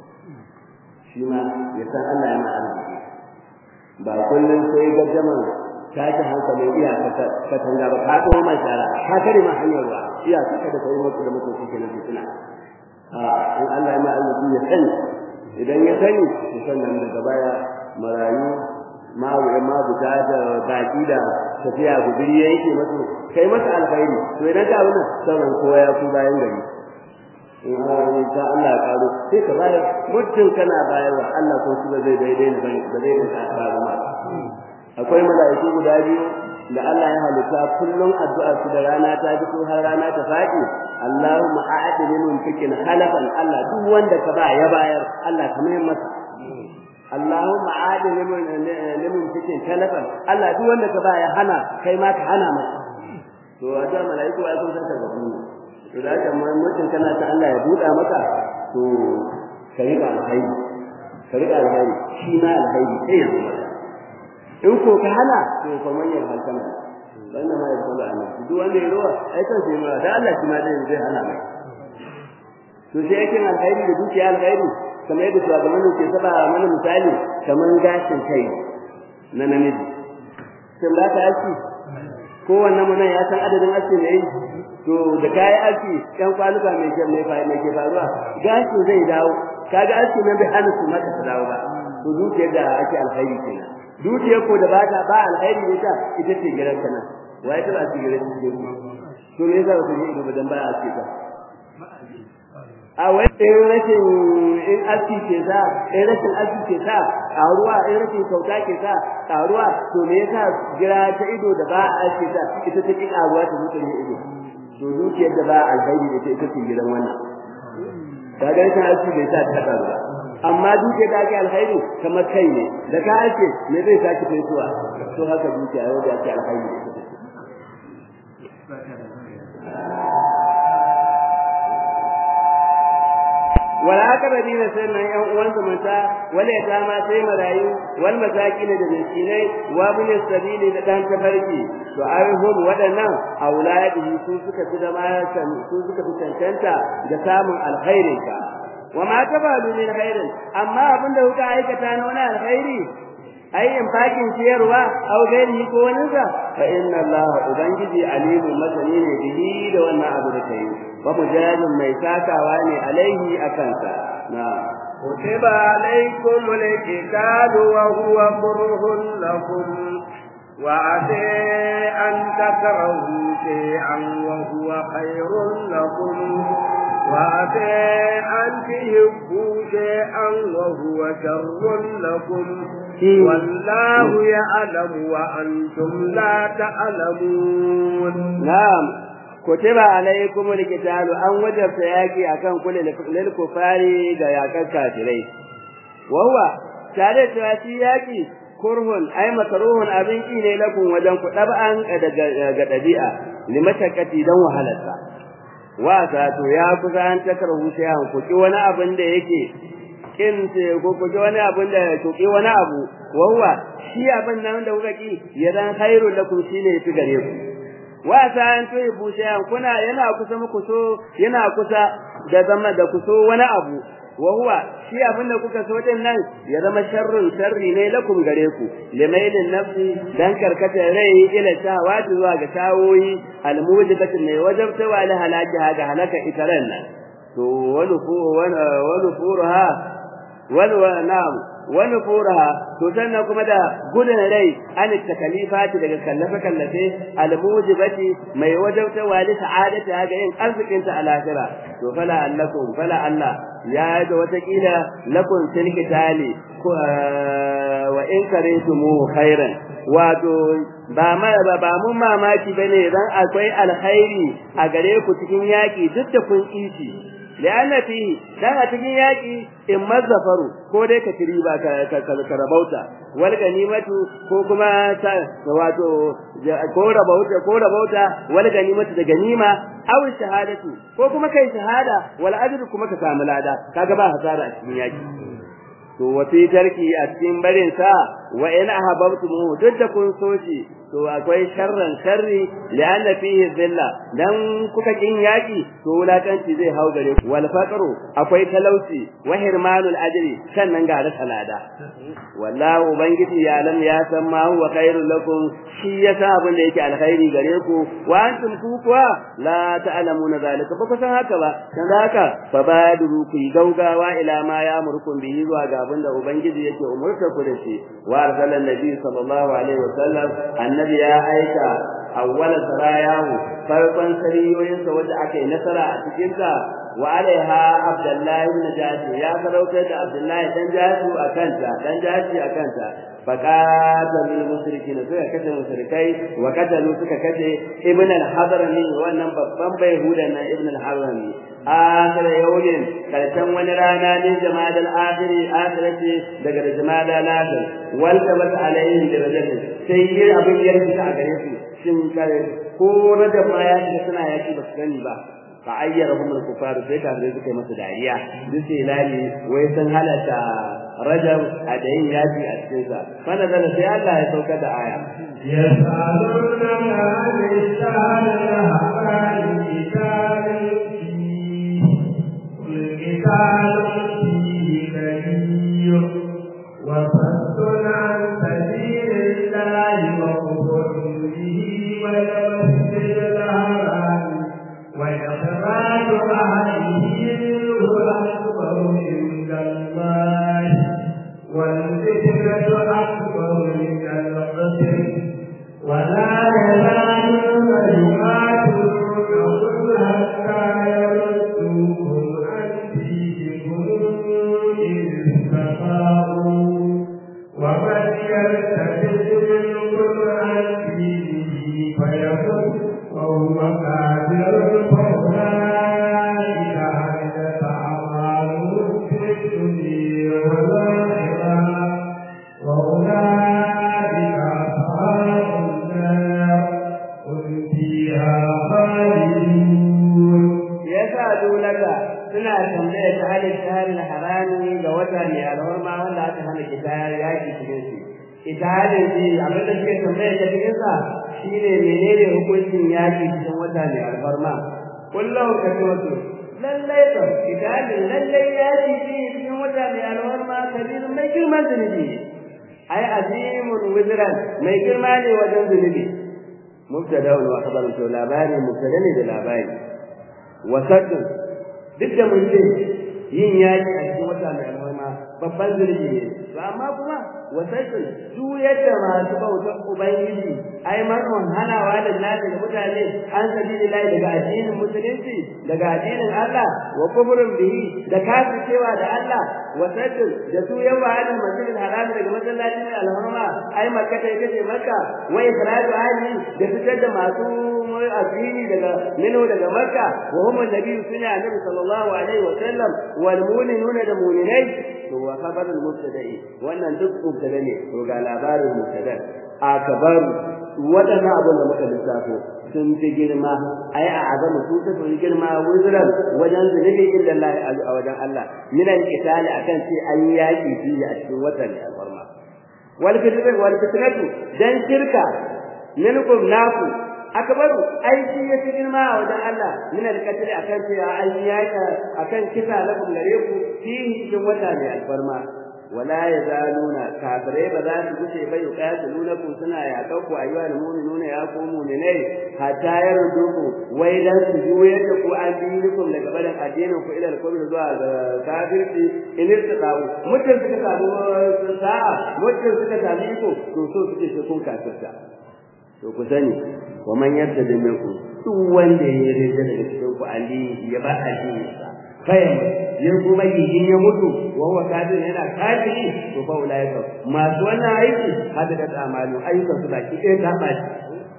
shi ma ya san Allah ya ma arziki ba kullun sai gaddaman tashi hankalin iyaka ka tanga ba ka kuma mai shara ka kare ma hanyar ruwa iyaka kada kai mutu da mutunci kenan fitina a in Allah ya ma arziki ya sani idan ya sani to sannan daga baya marayu ma ma buta da baki da tafiya guduri yake masu kai masa alkhairi to idan ka wannan sauran kowa ya ku bayan gari in Allah ta Allah ya karo sai ka bayar mutum kana bayarwa Allah ko shi ba zai daidai ne ba zai da ba ma akwai malaiku guda biyu da Allah ya halitta kullum addu'a su da rana ta fito har rana ta faɗi Allahumma a'ti lil munfiqin khalafan Allah duk wanda ka ba ya bayar Allah ka mai masa Allahumma a'ti lil munfiqin khalafan Allah duk wanda ka ba ya hana kai ma ka hana masa to addu'a malaiku ai sun san ta gaban mu to da haka mutum kana ta Allah ya buɗa maka to ka riƙa alkhairi ka riƙa alkhairi shi ma alkhairi sai ya zama in ko ka hana to fa manyan halkana wannan ma ya kula annabi duk wanda ya ruwa ai kan sai ma da Allah shi ma zai zai hana mai to sai yake alkhairi da dukiya alkhairi kamar yadda shugaban ke saba mana misali kamar gashin kai na namiji sai ba ta aski ko wannan mun ya san adadin aski ne to da kai aski dan kwaluka mai ke mai fa mai ke faruwa gashin zai dawo kaga aski nan bai hana su maka su dawo ba to dukiyar da ake alkhairi kenan dukiyar ko da bata ba alkhairi ne ta ita ce gidan kana wai ta ba ci gidan ce to me yasa ku yi ido dan ba a ce ta a wai in rashin in aski ke za in rashin aski ke sa karuwa in rashin kauta ke sa karuwa to me yasa gira ta ido da ba a ce ta ita take karuwa ta mutu ne ido to dukiyar da ba alkhairi ne ita ce gidan wannan kaga ita aski bai sa ta karuwa amma duke da ake alkhairi kamar kai ne da ka ake me zai saki faituwa to haka duke ayo da ake alkhairi wala akabadina sannan yan uwansa mata wala yatama sai marayu wal masakin da miskinai wa bin sabili da dan tafarki to ayyuhum wadannan auladihi su suka fi da ma su suka fi tantanta da samun alkhairin ka وما تفعلوا من خير اما abinda kuka aikata na wani alkhairi ai in fakin ciyarwa au gairi ko wani sa fa inna Allah ubangiji alimu masani ne bihi da wannan abu da kai wa mujadin mai sakawa ne alaihi akan sa na كتب عليكم القتال وهو كره لكم وعسى أن تكرهوا شيئا وهو خير لكم وعسى أن تحبوا شيئا وهو شر لكم والله يعلم وأنتم لا تعلمون. نعم كتب عليكم القتال أن وجب سياكي أكن كل للكفار دا كافرين وهو tare da siyaki kurhun ay makruhun abin ki ne lakum wajen ku dab'an ga dabi'a limatakati dan wahalarsa wa ta to ya kusa an takarhu sai an ku ki wani abin da yake kin ce ko ku ki wani abin da ku ki wani abu wawa shi abin nan da kuka ki yadan khairul lakum shine yafi gare ku wa ta an to ibu sai an kuna yana kusa muku so yana kusa da zama da kuso wani abu وهو shi abin da kuka so din nan ya zama sharrun sharri ne lakum gare ku limailin nafsi dan karkata rai ila shawati zuwa ga tawoyi almujibatu ne wajabta wa la halaki ga halaka itaran nan to wani fu wani furha wani na'am wani furha to sannan kuma da gudun rai an takalifati daga kallafe kallafe almujibati mai wajabta wa la sa'adati ga yin arzikin ta alakira to fala allakum fala Allah ya da wata kila lakum tilkitali wa in karitumu khairan wato ba ma ba mun mamaki bane dan akwai alkhairi a gare ku cikin yaki duk da kun kici lianna fi dan a cikin yaki in mazzafaru ko dai ka tiriba ka ka rabauta wal ganimatu ko kuma wato ko rabauta ko rabauta wal ganimatu da ganima aw shahadatu ko kuma kai shahada wal ajr kuma ka samu lada kaga ba hasara a cikin yaki to wafi tarki a cikin barin sa wa in ahabbtum duk da kun so shi to akwai sharran sharri li'anna fihi dhilla dan kuka kin yaki to wulakanci zai hau gare ku wal faqru akwai talauci wa hirmanul ajri sannan ga da salada wallahi ubangiji ya lam ya san ma huwa khairul lakum shi yasa abin da yake alkhairi gare ku wa antum ku kuwa la ta'lamuna zalika ba ku san haka ba dan haka fa baduru ku gaugawa ila ma ya murkum bihi zuwa ga abin da ubangiji yake umurta ku da shi wa arsalan nabi sallallahu alaihi wasallam annabi ya aika awwala sarayahu farkon sariyoyinsa wanda aka yi nasara a cikin ta wa alaiha abdullahi ibn jashi ya sarautar da abdullahi dan jashi akan ta dan jashi akan ta faqatalul musrikin suka kace musrikai wa qatalu suka kace ibn al-hadrami wannan babban bayhudan nan ibn al-hadrami akhir yawmin karshen wani rana ne jama'al al-akhiri akhirati daga jama'al al-akhir wal tabat alaihim darajatin sai yi abin yarki a gare su shin kare ko rada ma ya ji suna yaki ba su gani ba fa ayyarhum al-kufar sai ka zai suka masa dariya duk lali wai san halata rajab adayin yaji a cikin sa fa nazala sai Allah ya sauka da aya yasaluna anil shahri haqqan kitabin القتال فيه كبير وصد عن سبيل الله وكفر به والمسجد الحرام وإخراج أهله منه أكبر عند الله والفتنة أكبر من القتل ولا يزالون يقاتلونكم حتى يردوكم ومن يرتد منكم عن دينه فيمت وهو كافر فأولئك حبطت أعمالهم في الدنيا والآخرة وأولئك أصحاب النار هم فيها خالدون. يسألونك suna tambaya ta halin shaharil harami ga wata ne alwarma wanda aka hana kitayar yaki cikin shi ita halin shi abin da suke tambaya ta cikin sa shine menene hukuncin yaki cikin wata ne alwarma kullum ka tozo lallai to ita halin lallai yaki cikin wata ne alwarma kabir mai girman zunubi ai azimun wizran mai girma ne wajen zunubi mubtada wa khabarun to labari mubtada ne da labari wasadun duk da mun ce yin yaki a cikin wata mai alhama babban zunubi ne to amma kuma wasadun duk yadda masu bautan ubangiji ai manon hanawa da nadi da mutane an sabilillahi daga addinin musulunci daga addinin Allah wa kufrun bihi da kafircewa da Allah wasadun da su yawa da masjidil haram daga masallacin alhama ai makka ta ita ce makka wa ikraju ahli da fitar da masu addini daga minu daga makka wa hum annabi sunna annabi sallallahu alaihi wa sallam wal mu'minuna da mu'minai to wa khabarul mubtada'i wannan duk mubtada ne to ga labarin mubtada akbar wadannan abun da muka lissafo sun fi girma ai a azamu su ta fi girma wuzuran wajen zunubi illa Allah a wajen Allah min al-qitali akan sai an yaki shi a cikin watan alfarma wal fitnatu wal fitnatu dan shirka minkum naku akbaru ai shi ya fi girma a wajen Allah min al-qatl akan sai an yaka akan kisa na gare ku fi cikin wata ne alfarma wala yazaluna kafirai ba za su guce ba yuqatiluna kun suna yaƙa ku ayyuhal mu'minuna ya ku mu'minai hatta yarduku wai dan su juyar da ku an dinikum daga barin addinin ku ila al-kubr zuwa ga kafirci in irtadawu mutum suka samu sa'a mutum suka sami ku to so suke sai kun kafirta to ku sani wa man yartadi minkum duk wanda ya rida daga cikin ku ali ya ba addini sa fayyam ya kuma gigin ya mutu wa huwa kafir yana kafiri to fa ulaika masu wannan aiki hada da amalu ayyukan su baki ɗaya ta baci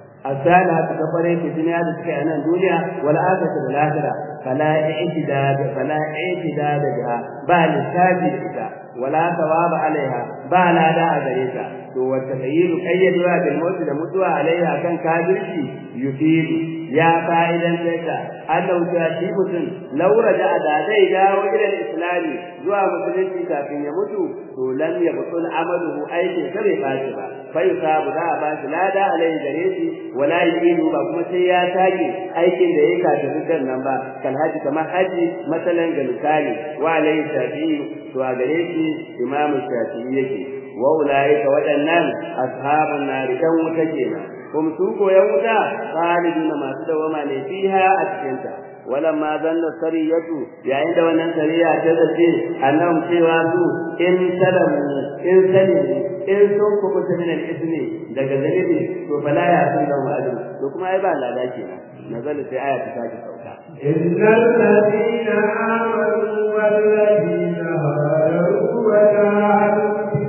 asala ta kafare ki duniya da suka yana duniya wal akhiratu bil akhirah fala i'tidad fala i'tidad biha ba lissafi da ita wala thawaba alaiha ba lada a gare ta to wata tayyidu kayyadwa bil mawt da mutuwa alaiha kan kafirci yufidu ya fa'idan daga Allah ta shi mutun laura da da zai dawo ila islami zuwa musulunci kafin ya mutu to lam yabtul amaluhu aikin sa bai bashi ba fa yusabu da ba shi lada alai gare shi wala yinu ba kuma sai ya tage aikin da yake kafin dukkan nan ba kal haji kamar haji masalan ga misali wa alai shafi'i to a gare shi imamu shafi'i yake wa ulaika wadannan ashabun nar dan wuta kenan kuma su koyan wuta khaliduna masu dawama ne fiha a cikin ta walamma zanna sariyatu yayin da wannan sariya ta zace annahum cewa su in salamu in salimu in sun kubuta min al-ismi daga zalibi to fala ya sun da wa'adu to kuma ai ba lada kenan nazala sai aya ta sake sauka innal ladina amanu wal ladina hajaru wa jahadu fi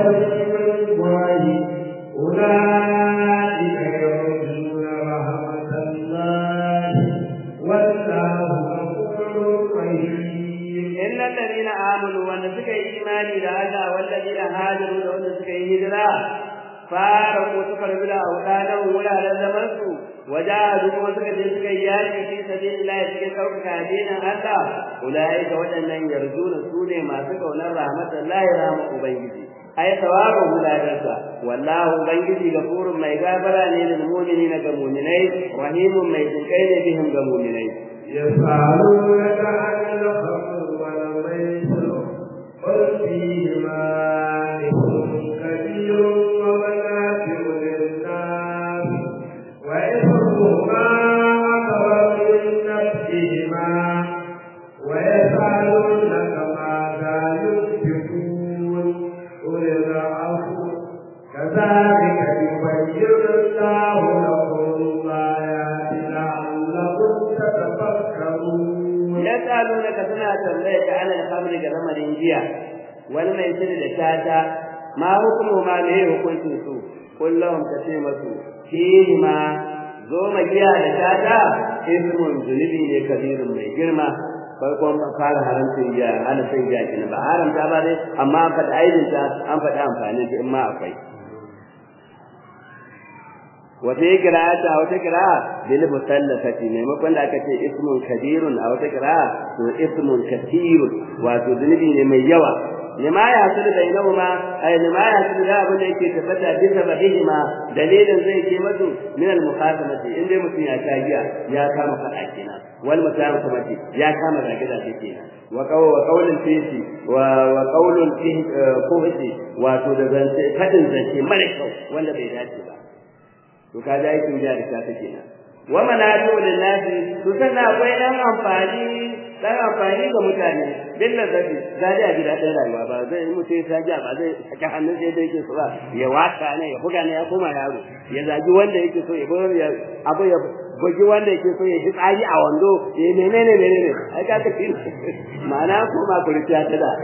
sabilillahi ulaika yarjuna rahmatallahi wallahu ghafurur rahim innal ladina amanu wa suka yi imani da Allah wal ladina hajaru da wanda suka yi hijira fara ko suka rubu da audanan wuraren zaman su wajahadu kuma suka je suka yi yaki fi sabilillah cikin ɗaukaka addinin Allah ulaika waɗannan yarjuna su ne masu kaunar rahmatullahi rahmat ubangiji ay tawabu huladarsa wallahu ubangiji gafurun mai gafara ne lil mu'minina ga mu'minai rahimun mai jinkai ne bihim ga mu'minai yas'alunaka 'anil khamr wal maisir qul fihima ithmun kabirun wa manafi'u lin-nas wa ithmuhuma akbaru min nafsihima wa yas'alunaka madha yunfiqun qul al-'afwu kadhalika yubayyinu Allahu lakum ayati la'allakum tatafakkarun yas'alunaka suna tambaye ka anil khamri ga lamarin giya wani mai sirri da tata ma hukumu ma ne hukuncin su kullum ka ce masu fihi ma zo ma giya da tata ismun zunubi ne kabirun mai girma farkon fara haramcin giya hana shan giya kenan ba haramta ba dai amma an faɗi aibinta an faɗi amfanin ta in ma akwai wata qira'ata wata qira'a bil musallafati maimakon da aka ce ismun kabirun a wata qira'a to ismun kathirun wato zunubi ne mai yawa lima ya hasulu bainahuma ay lima ya hasulu da abin da yake tabbata bisa badihima dalilin zai ke mutu min al mukhasamati inda mutum ya tagiya ya kama fada kenan wal mutasamati ya kama zagida kenan wa qawl wa qawlun fihi wa wa qawlun fihi kuhti wato da zance fadin zance mara kyau wanda bai dace ba to kaga aikin da ta kenan wa manatu lin nasi to sannan akwai dan amfani dan amfani ga mutane billah zabi zadi a gida ɗaya rayuwa ba zai mutu sai ja ba zai saki hannun sai dai yake so ba ya waka ne ya buga ne ya koma yaro ya zagi wanda yake so ya bar ya abu ya bugi wanda yake so ya tsari a wando ya menene menene ai ka ta kin ma'ana ko ma kurciya ta da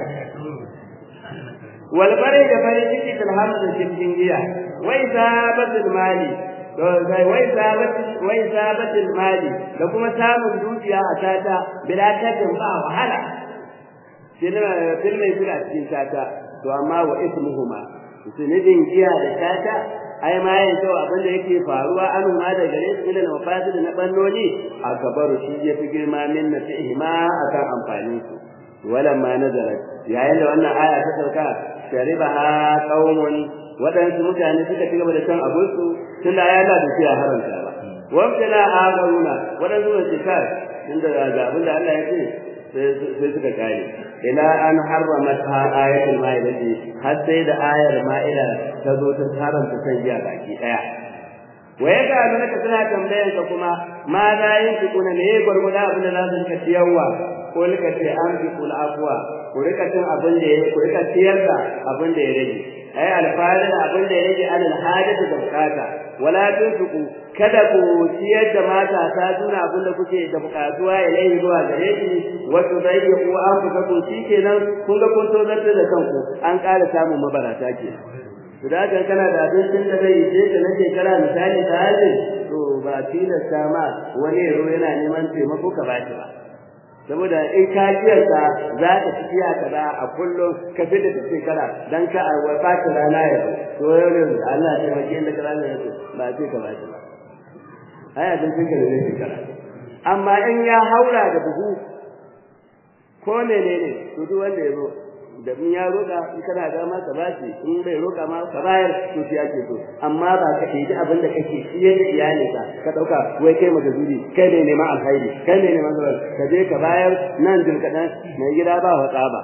wal bare da bare ciki alhamdu cikin giya wai sabatul mali wai sabatul wai sabatul mali da kuma samun dukiya a tata bila takin ba wahala filmai suna cikin tata to amma wa ismuhuma sunidin giya da tata ai ma yin to abin da yake faruwa an huma da gare su ilal mafasid na bannoni akabaru shi yafi girma min nasihima akan amfani su wala ma nazarat yayin da wannan aya ta sauka sharibaha qaumun wadansu mutane suka ci gaba da kan abunsu tunda aya ta dace a haranta ba wabtala agaruna wadansu ne kai tunda ga abin da Allah ya ce sai suka kare ila an harramat ayatul maidati har sai da ayar maida ta zo ta haramta kan giya baki daya waye ga naka suna tambayan ka kuma ma da yin kuna ne gurguda abin da za su ka ciyawa ko lika ce an fi kul afwa ko rika cin abin da yake ko rika ciyar da abin da ya rage ai alfadin abin da ya rage alal hajatu da bukata wala tunfiqu kada ku ciyar da mata ta tuna abin da kuke da bukatuwa ilai zuwa gare shi wato dai ku an ku ku shikenan kun ga kun tozarta da kanku an ƙara samun mabarata ke da kan kana da abincin da zai je da nake kara misali da hali to ba tilasta ma wani yaro yana neman taimako ka ba shi ba saboda in ka kiyarta za ka ci kiya kaza a kullum ka fita da shekara dan ka a wata rana ya to yau Allah ya taimake inda ka rana ya ba sai ka ba shi ba aya din kike ne shekara amma in ya haura da buhu ko ne ne ne to duk wanda ya zo da in ya roka in kana ga ma ka bashi in bai roka ma ka bayar to shi yake so amma ba ka yi abin da kake shiye da iyali ka ka dauka wai kai magazuri kai ne neman alkhairi kai ne neman zuwa ka je ka bayar nan jin kadan mai gida ba wa tsaba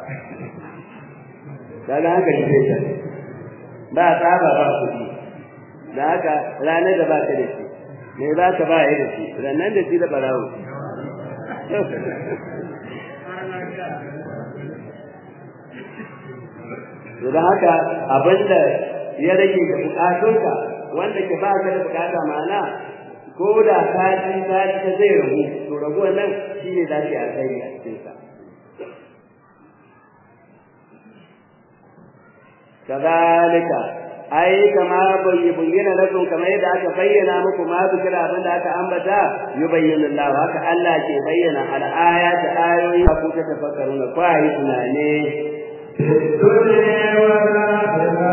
daga haka shi ne ba tsaba ba kudi da haka ranar da ba ka da shi me za ka ba yi da shi ranar da shi da barawo da haka abinda ya rage da bukatunka wanda ke ba ka da bukata mana ko da ka ji ta ta zai rabu to rabuwar nan shine da shi alkhairi a cikin sa kadalika ai kama bayyana lakum kamar yadda aka bayyana muku ma zikira abinda aka ambata yubayyinu Allah haka Allah ke bayyana al-ayat ayoyi ku ta tafakkaruna ko ayi tunane الدنيا والآخرة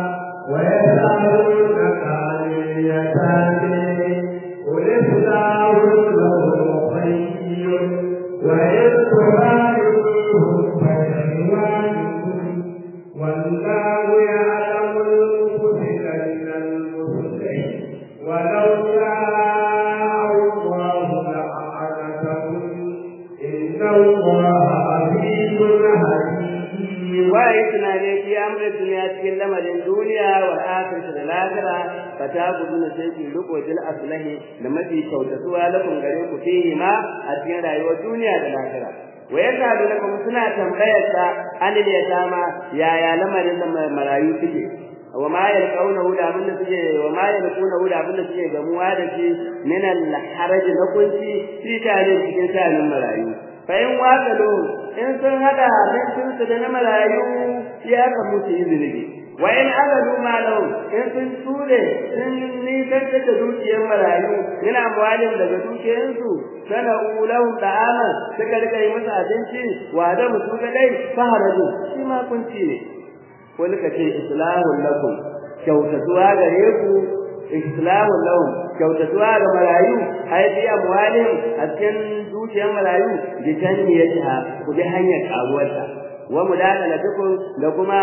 ويسألونك عن اليتامى قل إصلاح لهم خير وإن تخالفوهم فإخوانكم والله يعلم المفسد من المصلح ولو شاء الله لأعنتكم إن الله عزيز حكيم waye tunane ki amrin duniya cikin lamarin duniya wa akhirati da lahira fata gudun sai ki riko dil aslahi da mafi kautatuwa lakum gare ku fihi ma a cikin rayuwar duniya da lahira waye ta da kuma suna tambayar sa anil yatama yaya lamarin marayu suke wa ma yalqauna da abin da suke wa ma yalquna da abin da suke gamuwa da shi min al haraj na kunci fi tare cikin sanin marayu fayin waƙalo in sun haɗa abincinsu da na marayu ya ka musu izini wa in azadu malau in sun ture sun nisantar da dukiyar marayu yana muwalin daga dukiyarsu sana ulahum da'aman suka rika yi musu abinci wa da musu kadai faharaju shi ma kunci ne ko lika ce islahul lakum kyautatuwa gare ku islahul lahum kyautatuwa ga marayu ai bi amwalihim a cikin dukiyar marayu da taniyata ku bi hanyar karuwarta wa mudalatukum da kuma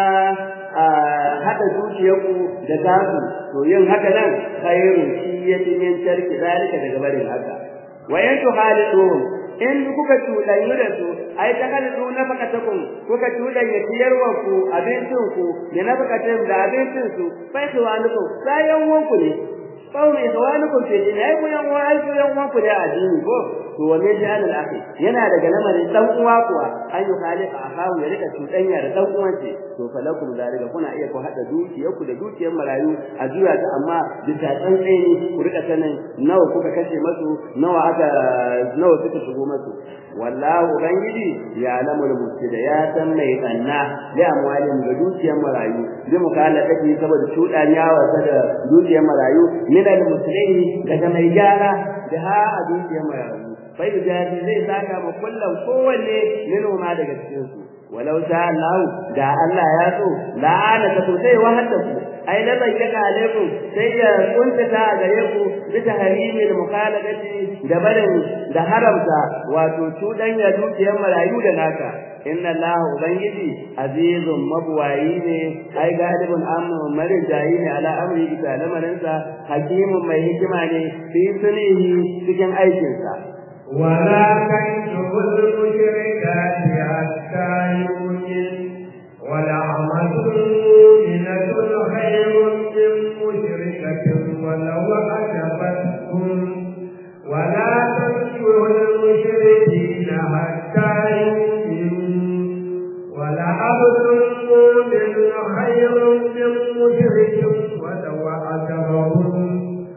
hada zuciyarku da tasu to yin haka nan khairun shi yake min tarki zalika daga barin haka wa yantu haliduhum in kuka tudanyu da su ai ta halidu nafaqatakum kuka tudanya tiyarwa ku abincin ku da nafaqatin da abincin su fa ikhwanukum sayan wanku ne kawai ikhwanukum fi din ai ku yan wa ai ku yan wanku da addini ko to wanne ja'al al-akhi yana daga lamarin dan uwa kuwa an yi khaliqa akahu ya rika tudanya da dan uwanci to falakum zalika kuna iya ku hada dukiyarku da dukiyar marayu a juya ta amma bisa tsantsaini ku rika sanin nawa kuka kashe masu nawa aka nawa suka shigo masu wallahu ubangiji ya alamu al-mufsida ya san mai tsanna da amwalin da dukiyar marayu bi mukalla take saboda tudanyawa da dukiyar marayu min al-muslimin daga mai gyara da ha a dukiyar marayu bai jaji zai saka mu kullum kowanne minuma daga cikin su walau sha Allah da Allah ya so la'ana ta sai wahada ku ai la bayyaka alaikum sai ya kunta ta gare ku bi tahrimi da mukhalafati da barin da haramta wato tudan ya dukiyar marayu da naka inna Allah ubangiji azizun mabwayi ne ai galibun amma marin jayi ne ala amri ita lamarinsa hakimun mai hikima ne fi sunihi cikin aikinsa ولا تنكحوا المشركات حتى يؤمن ولعمة مؤمنة خير من مشركة ولو أعجبتكم ولا تنكحوا المشركين حتى يؤمنوا ولعبد مؤمن خير من مشرك ولو أعجبهم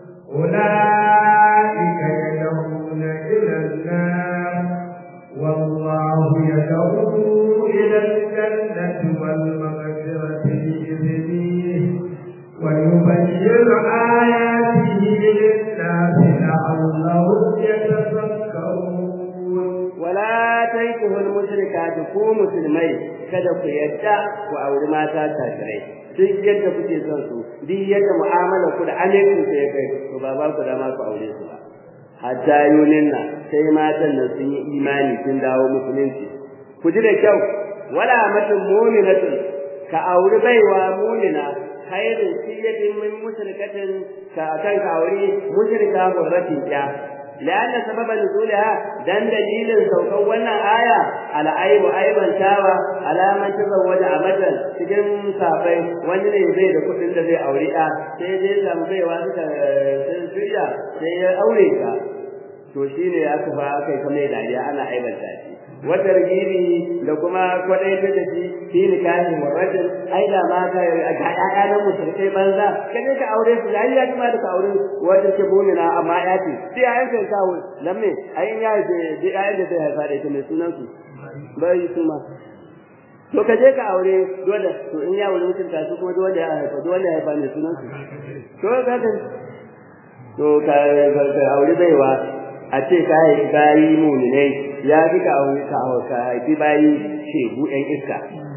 أولئك يدعون إلى النار والله يدعو إلى الجنة والمغفرة بإذنه ويبين آياته للناس لعلهم يتفكرون ولا تنكحوا المشركات ku musulmai kada ku yadda ku auri mata kafirai duk yadda kuke son su duk yadda mu'amalar ku da alaikum sai kai to ba ba ku da ma ku aure su ba hatta yuninna sai matan nan sun yi imani sun dawo musulunci ku ji da kyau wala matun mu'minatun ka auri baiwa mu'mina khairin siyatin min mushrikatin ka kan ka auri mushrika gurratin ya لأن سبب نزولها دان دليل سوكو wannan aya ala aibu aiban tawa alaman tazawwaja abadan cikin safai wani ne zai da kudin da zai aure da sai dai samu zai wasu ka sai shirya sai ya aure ka to shine aka fa kai kamar dariya ana aibanta shi wata rigiri da kuma kwadai ta tafi shi ne kashi murajin ai da ma ka ga ƴaƴa na musulmai banza kaje ka aure su yayi ya kuma da ka aure wanda ke bomina amma ya ce sai ayan kai kawo dan me ayin ya ce dai ayan da sai haifa da ita mai sunan su bai kuma to kaje ka aure dole to in ya wuri mutum ka su kuma dole ya haifa dole ya haifa mai sunan su to ka to ka aure baiwa a ce kai bayi mu'minai ya fi ka aure ka ka haifi bayi shegu ɗan iska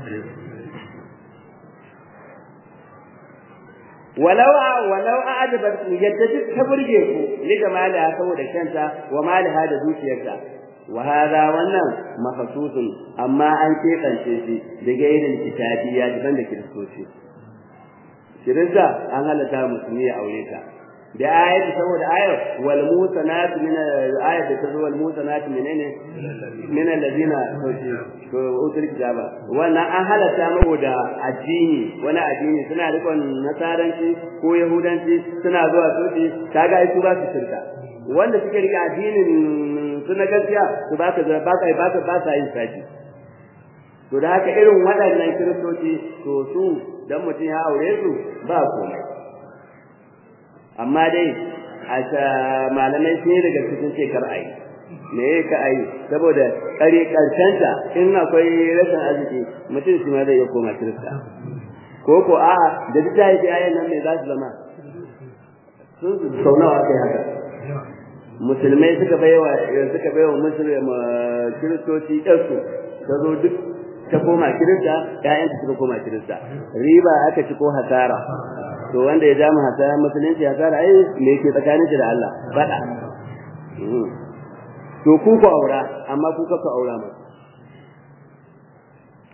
walau walau a'adabat yadda duk ta burge ku ni da malaha saboda kanta wa malaha da dukiyarta wa hada wannan mahsusun amma an kebance shi da gairin kitabiya daban da kiristoci kirista an halata musulmi ya aure ta da ayat saboda ayat wal musanat min ayat da tazo wal musanat menene min alladina to utul kitaba wannan an halata mago da addini wani addini suna rikon nasaranci ko yahudanci suna zuwa soci kaga ai su ba su shirka wanda suke rika addinin suna gaskiya su ba ka ba ka ba ka ba sa yin saki to da haka irin waɗannan kiristoci to su dan mutun ya aure su ba komai amma dai a malamai sai daga cikin shekar ai me ka ai saboda kare karshenta in akwai rashin arziki mutum shi ma zai iya koma kirista ko ko a da duk da yake ayan nan me za su zama sun sau nawa kai haka musulmai suka baiwa suka baiwa musulmai kiristoci ɗansu ta zo duk ta koma kirista ƴaƴanta suka koma kirista riba aka ci ko hasara to wanda ya jama hasara musulunci hasara ai me yake tsakanin shi da Allah fada to ku ku aura amma ku ka aura mu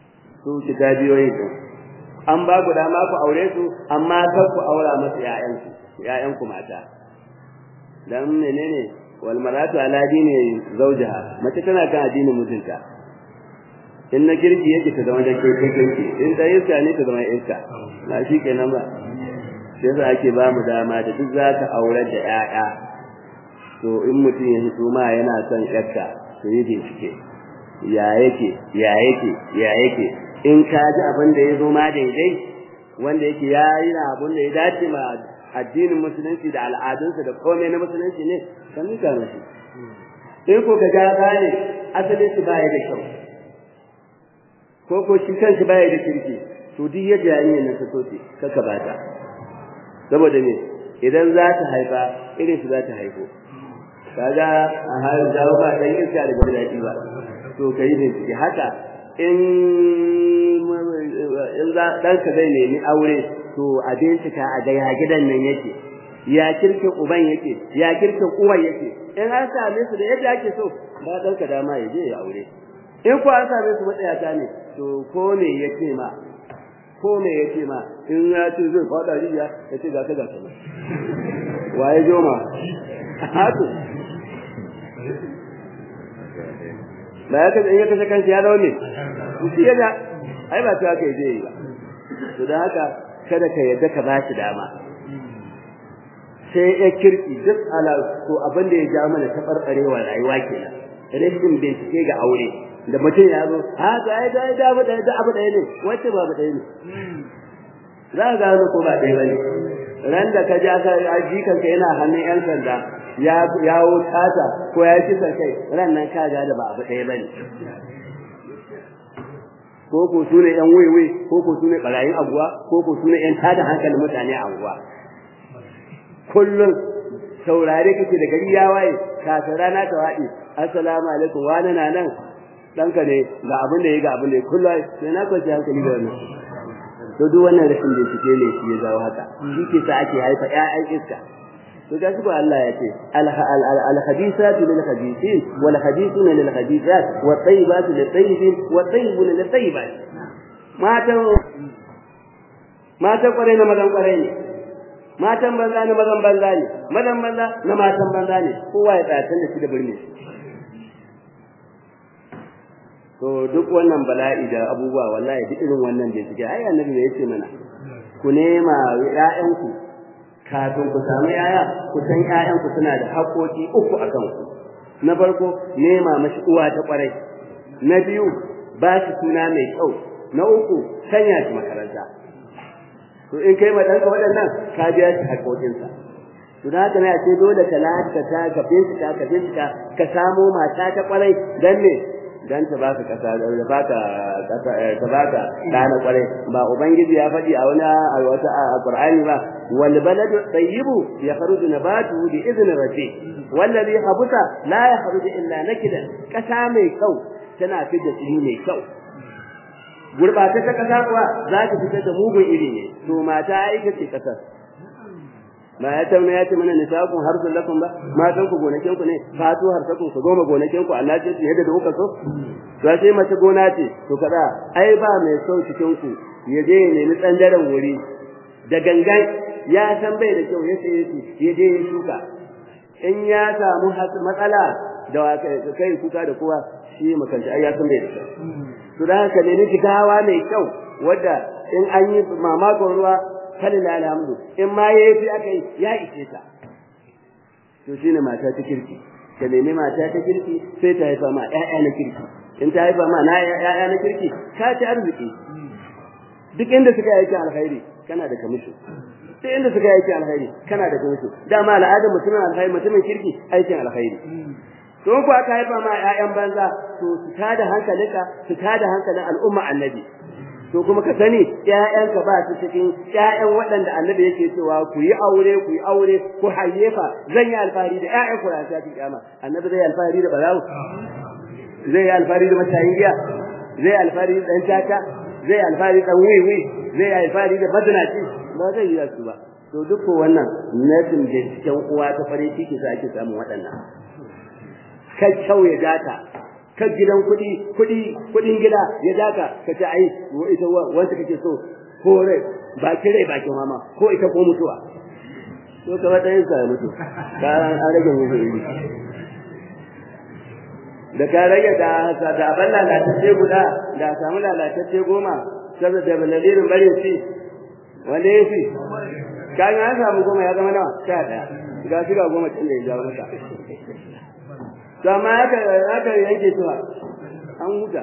su kitabiyoyi din an ba ku dama ku aure su amma kar ku aura musu ƴaƴanku ƴaƴanku mata dan menene wal maratu ala dini zawjaha mace tana kan addinin mijinta in na kirki yake ta zama da kirki in da iska ne ta zama iska na shi kenan ba sai za ake ba mu dama da duk za ka aure da ƴaƴa to in mutum ya hito ma yana son ƴarka to yi bincike ya yake ya yake ya yake in ka ji abin da ya zo ma daidai wanda yake ya yi na abin da ya dace ma addinin musulunci da al'adunsa da komai na musulunci ne kan nika mashi in ko ka ga gane asalin shi baya da kyau ko ko shi kanshi baya da kirki to duk yadda yayin nan ta soce kaka bata saboda me idan za ta haifa irin su za ta haifo kaga a har dawo ba dan iska da daɗi ba to kai ne ki haka in in za dan ka zai nemi aure to a bincika a ga ya gidan nan yake ya kirkin uban yake ya kirkin uwan yake in an same su da yadda ake so ba dan ka dama ya je ya aure in ko an same su matsayata ne to ko ne yake ma ko me yake ma in ya ce zai fada riya ya ce ga ka ga ka waye joma haka ba ya kaje in ya kaje kanki ya dawo ne shi ya da ai ba ta kai je ba to da haka kada ka yadda ka bashi dama sai ya kirki duk ala to abin da ya ja mana ta farkarewa rayuwa kenan rashin bincike ga aure da mutum ya zo ha ga ai da da abu da da abu da ne wace ba abu da ne za ka gano ko ba dai bane ran da ka ji aka ajikan ka yana hannun yan sanda ya yawo tata ko ya ci kai ran nan ka ga da ba abu dai bane ko ko sune yan waiwai ko ko sune barayin aguwa ko ko sune yan tada hankalin mutane a aguwa kullun saurare kake da gari ya waye kafin rana ta wadi assalamu alaikum wani na nan danka ne ga abin da ya ga abin da ya kullu sai na kwace hankali da wannan to duk wannan rashin da suke ne shi ya zawo haka shi ke sa ake haifa ƴaƴan iska to ga shi ko Allah ya ce al hadithatu lil hadithin wal hadithuna lil hadithat wa tayyibatu lit tayyibin wa tayyibuna lit tayyibat matan matan kware na madan kware ne matan banza ne madan banza ne madan banza na matan banza ne kowa ya tsaya da shi da birni to duk wannan bala'i da abubuwa wallahi duk irin wannan da suke ai annabi ne yace mana ku nema ƴaƴanku kafin ku samu yaya ku san ƴaƴanku suna da haƙoƙi uku akan ku na farko nema mashi uwa ta kwarai na biyu ba shi suna mai kyau na uku sanya shi makaranta to in kai ma danka waɗannan ka biya shi haƙoƙinsa to da haka ne a ce dole ka lata ta ka bincika ka bincika ka samo mata ta kwarai dan ne dan ta baka kasa da baka kasa ta baka dana kwarai ba ubangiji ya faɗi a wani a wata alqur'ani ba wal baladu tayyibu yakhruju nabatuhu bi idni rabbi wallazi habuta la yakhruju illa nakidan kasa mai kyau tana fitar da mai kyau gurbata ta kasa kuwa za ta fitar da mugun iri ne to mata aika ce kasar ba ya tauna ya ce mana nisaqun harsun lakum ba matan ku gonakin ku ne fatu harsakun ku goma gonakin ku Allah ce yadda da kuka so to sai mace gona ce to kada ai ba mai so cikin ku ya je ya nemi tsandaren wuri da gangan ya san bai da kyau ya sai ya je ya shuka in ya samu matsala da kai kuka da kowa shi makanta ai ya san bai da kyau to da haka ne ni gawa mai kyau wanda in an yi mamakon ruwa kalila alhamdu in ma yayi fi akai ya ishe ta to shine mata ta kirki ka nemi mata ta kirki sai ta haifa ma ƴaƴa na kirki in ta haifa ma na ƴaƴa na kirki ka ci arziki duk inda suka yi alkhairi kana da kamishi duk inda suka yi alkhairi kana da kamishi dama al'adar mutumin alkhairi mutumin kirki aikin alkhairi to ko aka haifa ma ƴaƴan banza to su tada hankalinka su tada hankalin al'umma annabi to kuma ka sani ƴaƴanka ba su cikin ƴaƴan waɗanda annabi yake cewa ku yi aure ku yi aure ku hayyefa zan yi alfahari da ƴaƴan ku ranar tashin kiyama annabi zai alfahari da barawo zai yi alfahari da mashayin giya zai alfahari da dan tata zai alfahari da wiwi zai alfahari da badanaci ba zai yi su ba to duk ko wannan nasin da cikin uwa ta fare ciki sai ake samu waɗannan kai kyau ya gata kan gidan kuɗi kuɗi kuɗin gida ya daka ka ce ai ita wanda kake so ko rai ba rai bakin mama ko ita ko mutuwa to ka wata yin sa mutu ka an rage mu iri da ka rage da da abin lalatacce guda da samu lalatacce goma saboda da balalirin barin shi wanda ya fi kan an samu goma ya zama nawa sha ɗaya ga shi ga goma tun da ya jawo maka to amma haka haka yanke tuwa an huta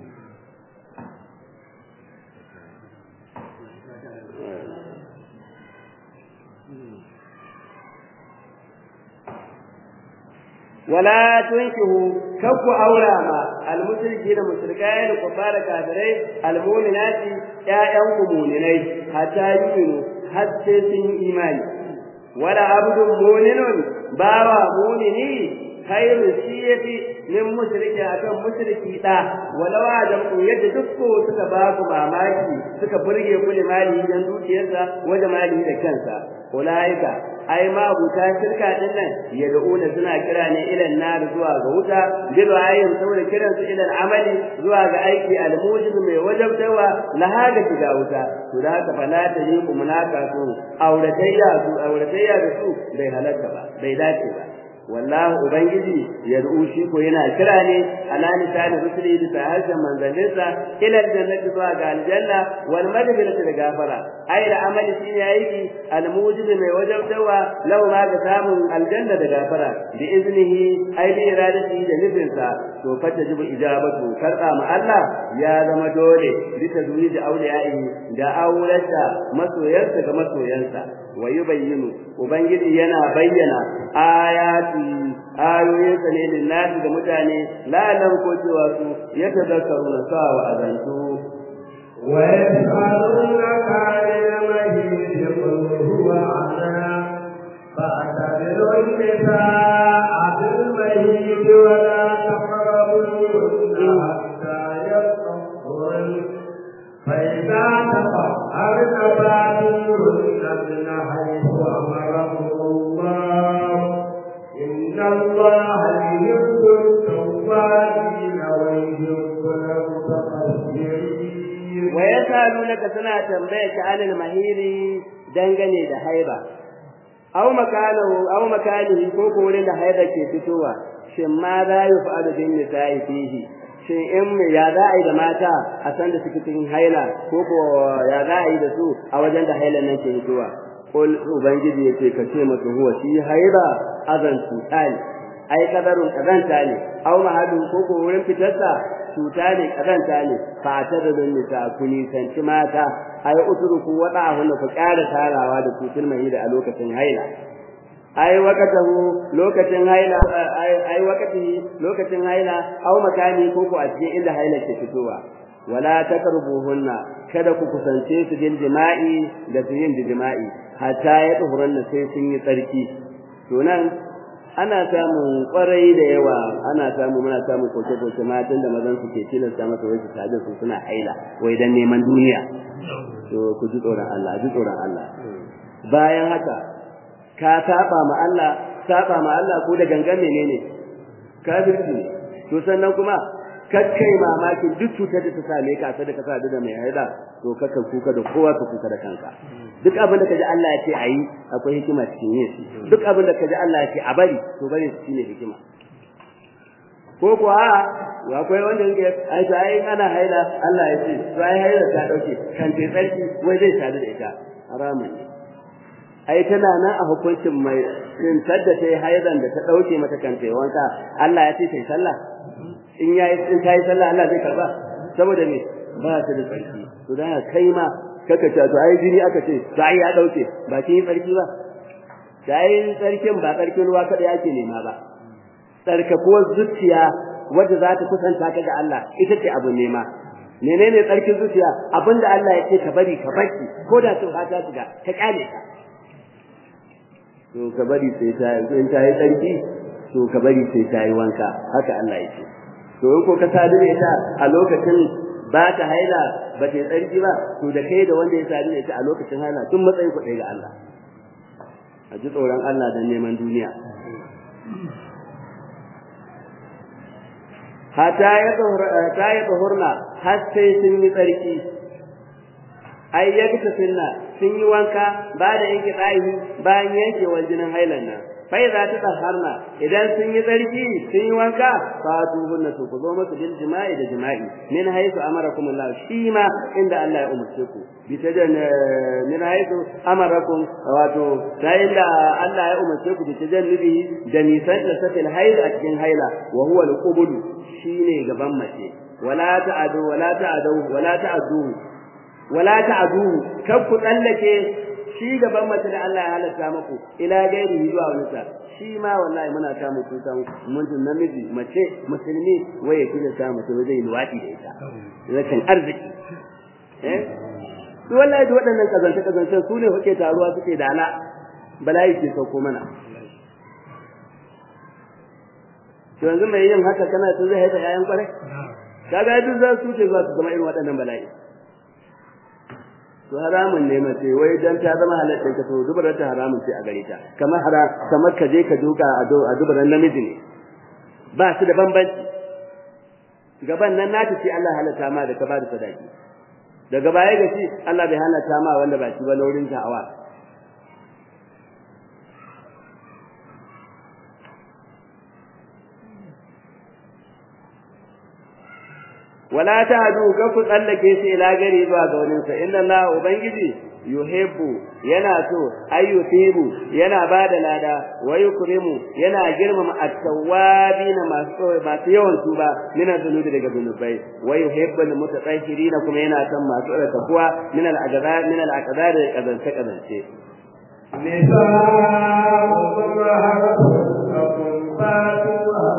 ولا تنكحوا كفوا أولاما المشركين المشركين الكفار الكافرين المؤمنات يا مؤمنين حتى يؤمنوا حتى سن إيمان ولا عبد مؤمن بابا مؤمني خير الشيء من مشرك أكم مشركي دا ولو عجبكم يد دكو سكباكم mamaki suka burge ku da mali dan dukiyarsa wajen mali da kansa ulaika ai ma buta shirka din nan yad'una suna kira ne ilan nar zuwa ga wuta bidu ayin saboda kiran su ilan amali zuwa ga aiki almujib mai wajabtawa lahaga shiga wuta to da haka fala ta yi ku munakatu auratayya su auratayya da su bai halatta ba bai dace ba wallahi ubangiji yad'u shi ko yana kira ne ala lisan rusuli da tahajjan manzalinsa ila aljannati zuwa ga aljanna wal madhilati da gafara ai da amali shi ne aiki almujib mai wajabtawa law ma ga samun aljanna da gafara bi iznihi ai bi iradati da nufinsa to fata jibu ijabatu karba ma Allah ya zama dole bisa zuwi da auliyai da aulata masoyansa ga masoyansa wa yubayyinu ubangiji yana bayyana ayati ayoyinsa ne lillahi ga mutane la lam ko cewa su yatadakkaruna sa wa azantu wa yas'alunaka 'anil mahid qul huwa 'ana fa'tabiru an-nisaa 'bil mahid wa la taqrabuhunna hatta yatahharna فإذا تطهرن فاتوهن من حيث أمركم الله إن الله يحب التوابين ويحب المتطهرين ويسألونك سنة تنبيك عن المهير دنجني دهيبة أو مكانه أو مكانه كوكو ولن هيدا كيفتوها شماذا يفعل بالنساء فيه shin in ya za a yi da mata a san da suke cikin haila ko ko ya za a yi da su a wajen da hailan nan ke fitowa kul ubangiji yace ka ce masa huwa shi haila azan tutani ai kadarun kazanta ne aw mahadu ko ko wurin fitarsa tuta ne kazanta ne fa ta da nisa kuni sanci mata ai utruku wada hunna ku ƙara tarawa da tutul mai da a lokacin haila ai wakatahu lokacin haila ai wakati lokacin haila aw makani ko ko a cikin inda haila ke fitowa wala takrubuhunna kada ku kusance su bil jima'i da su yin jima'i hatta ya tsuhuranna sai sun yi tsarki to nan ana samun kwarai da yawa ana samu muna samun koke koke matan da mazan su ke tilasta masa wai su tada su suna haila wai dan neman duniya to ku ji tsoron Allah ji tsoron Allah bayan haka ka saba ma Allah saba ma Allah ko da gangan menene kafirci ne to sannan kuma kakkai mamakin duk cutar da ta same ka sai da ka sadu da mai haida to kakka kuka da kowa ka kuka da kanka duk abin da kaji Allah ya ce ayi akwai hikima cikin yin shi duk abin da kaji Allah ya ce a bari to bari shi ne hikima ko kuwa akwai wanda yake ai to ai ana haila Allah ya ce to ai haila ta dauke kan ce tsarki wai zai sadu da ita haramun ne ai tana nan a hukuncin mai in sadda sai haidan da ta dauke mata kanta wanka Allah ya ce sai sallah in yayi in tayi sallah Allah zai karba saboda me ba ta da tsarki to dan kai ma kaka ta to ai jini aka ce sai ya dauke ba kin yi tsarki ba sai tsarkin ba tsarkin ruwa kada yake nema ba tsarkakuwar zuciya wanda za ta kusanta ka ga Allah ita ce abu nema menene tsarkin zuciya abinda Allah ya ce ka bari ka baki ko da to ka ta shiga ka kyale ka to ka bari sai ta in ta yi tsarki to ka bari sai ta yi wanka haka Allah ya ce to in ko ka sadu da ita a lokacin ba ta haila ba ta yi tsarki ba to da kai da wanda ya sadu da ita a lokacin haila tun matsayin ku ɗaya ga Allah a ji tsoron Allah don neman duniya hatta ya ta ya tsohurna har sai sun yi tsarki ai yadda sunna sun yi wanka ba da yanke tsayi bayan yankewar jinin hailan nan fai za ta tsaharna idan sun yi tsarki sun yi wanka fatuhunna su ku zo musu bil jima'i da jima'i min haythu amarakum Allah shi ma inda Allah ya umarce ku bi tajan min haythu amarakum wato da inda Allah ya umarce ku bi tajannubi da nisan da safil haid a cikin haila wa huwa al-qubul shine gaban mace wala ta'adu wala ta'adu wala ta'adu wala ta'adu kar ku tsallake shi gaban mace da Allah ya halatta muku ila gairi zuwa wani sa shi ma wallahi muna ta mu tutan mun namiji mace musulmi waye kina ta mutu zai luwadi da ita zakan arziki eh to wallahi da waɗannan kazanta kazanta su ne suke taruwa suke da ala bala'i ke sauko mana to yanzu mai yin haka kana so zai haifa yayan kwarai kaga duk za su ce zuwa su zama irin waɗannan bala'i to haramun ne mace wai dan ta zama halatta ka to dubarar ta haramun ce a gare ta kamar haram kamar ka je ka duka a dubarar namiji ne ba su da bambanci gaban nan nata ce Allah halatta ma da ka ba da sadaki daga baya ga shi Allah bai halatta ma wanda ba shi ba na wurin ta'awa wala ta'du ka ku tsallake shi ila gari zuwa ga wurin sa inna Allah ubangiji yuhibbu yana so ayyusibu yana bada lada wa yukrimu yana girmama at-tawwabin masu masu yawan tuba min az-zunubi daga zunubai wa yuhibbu al-mutatahhirin kuma yana son masu takwa min al-aqdar min al-aqdar kazance kazance nisa'ukum harthun fatuha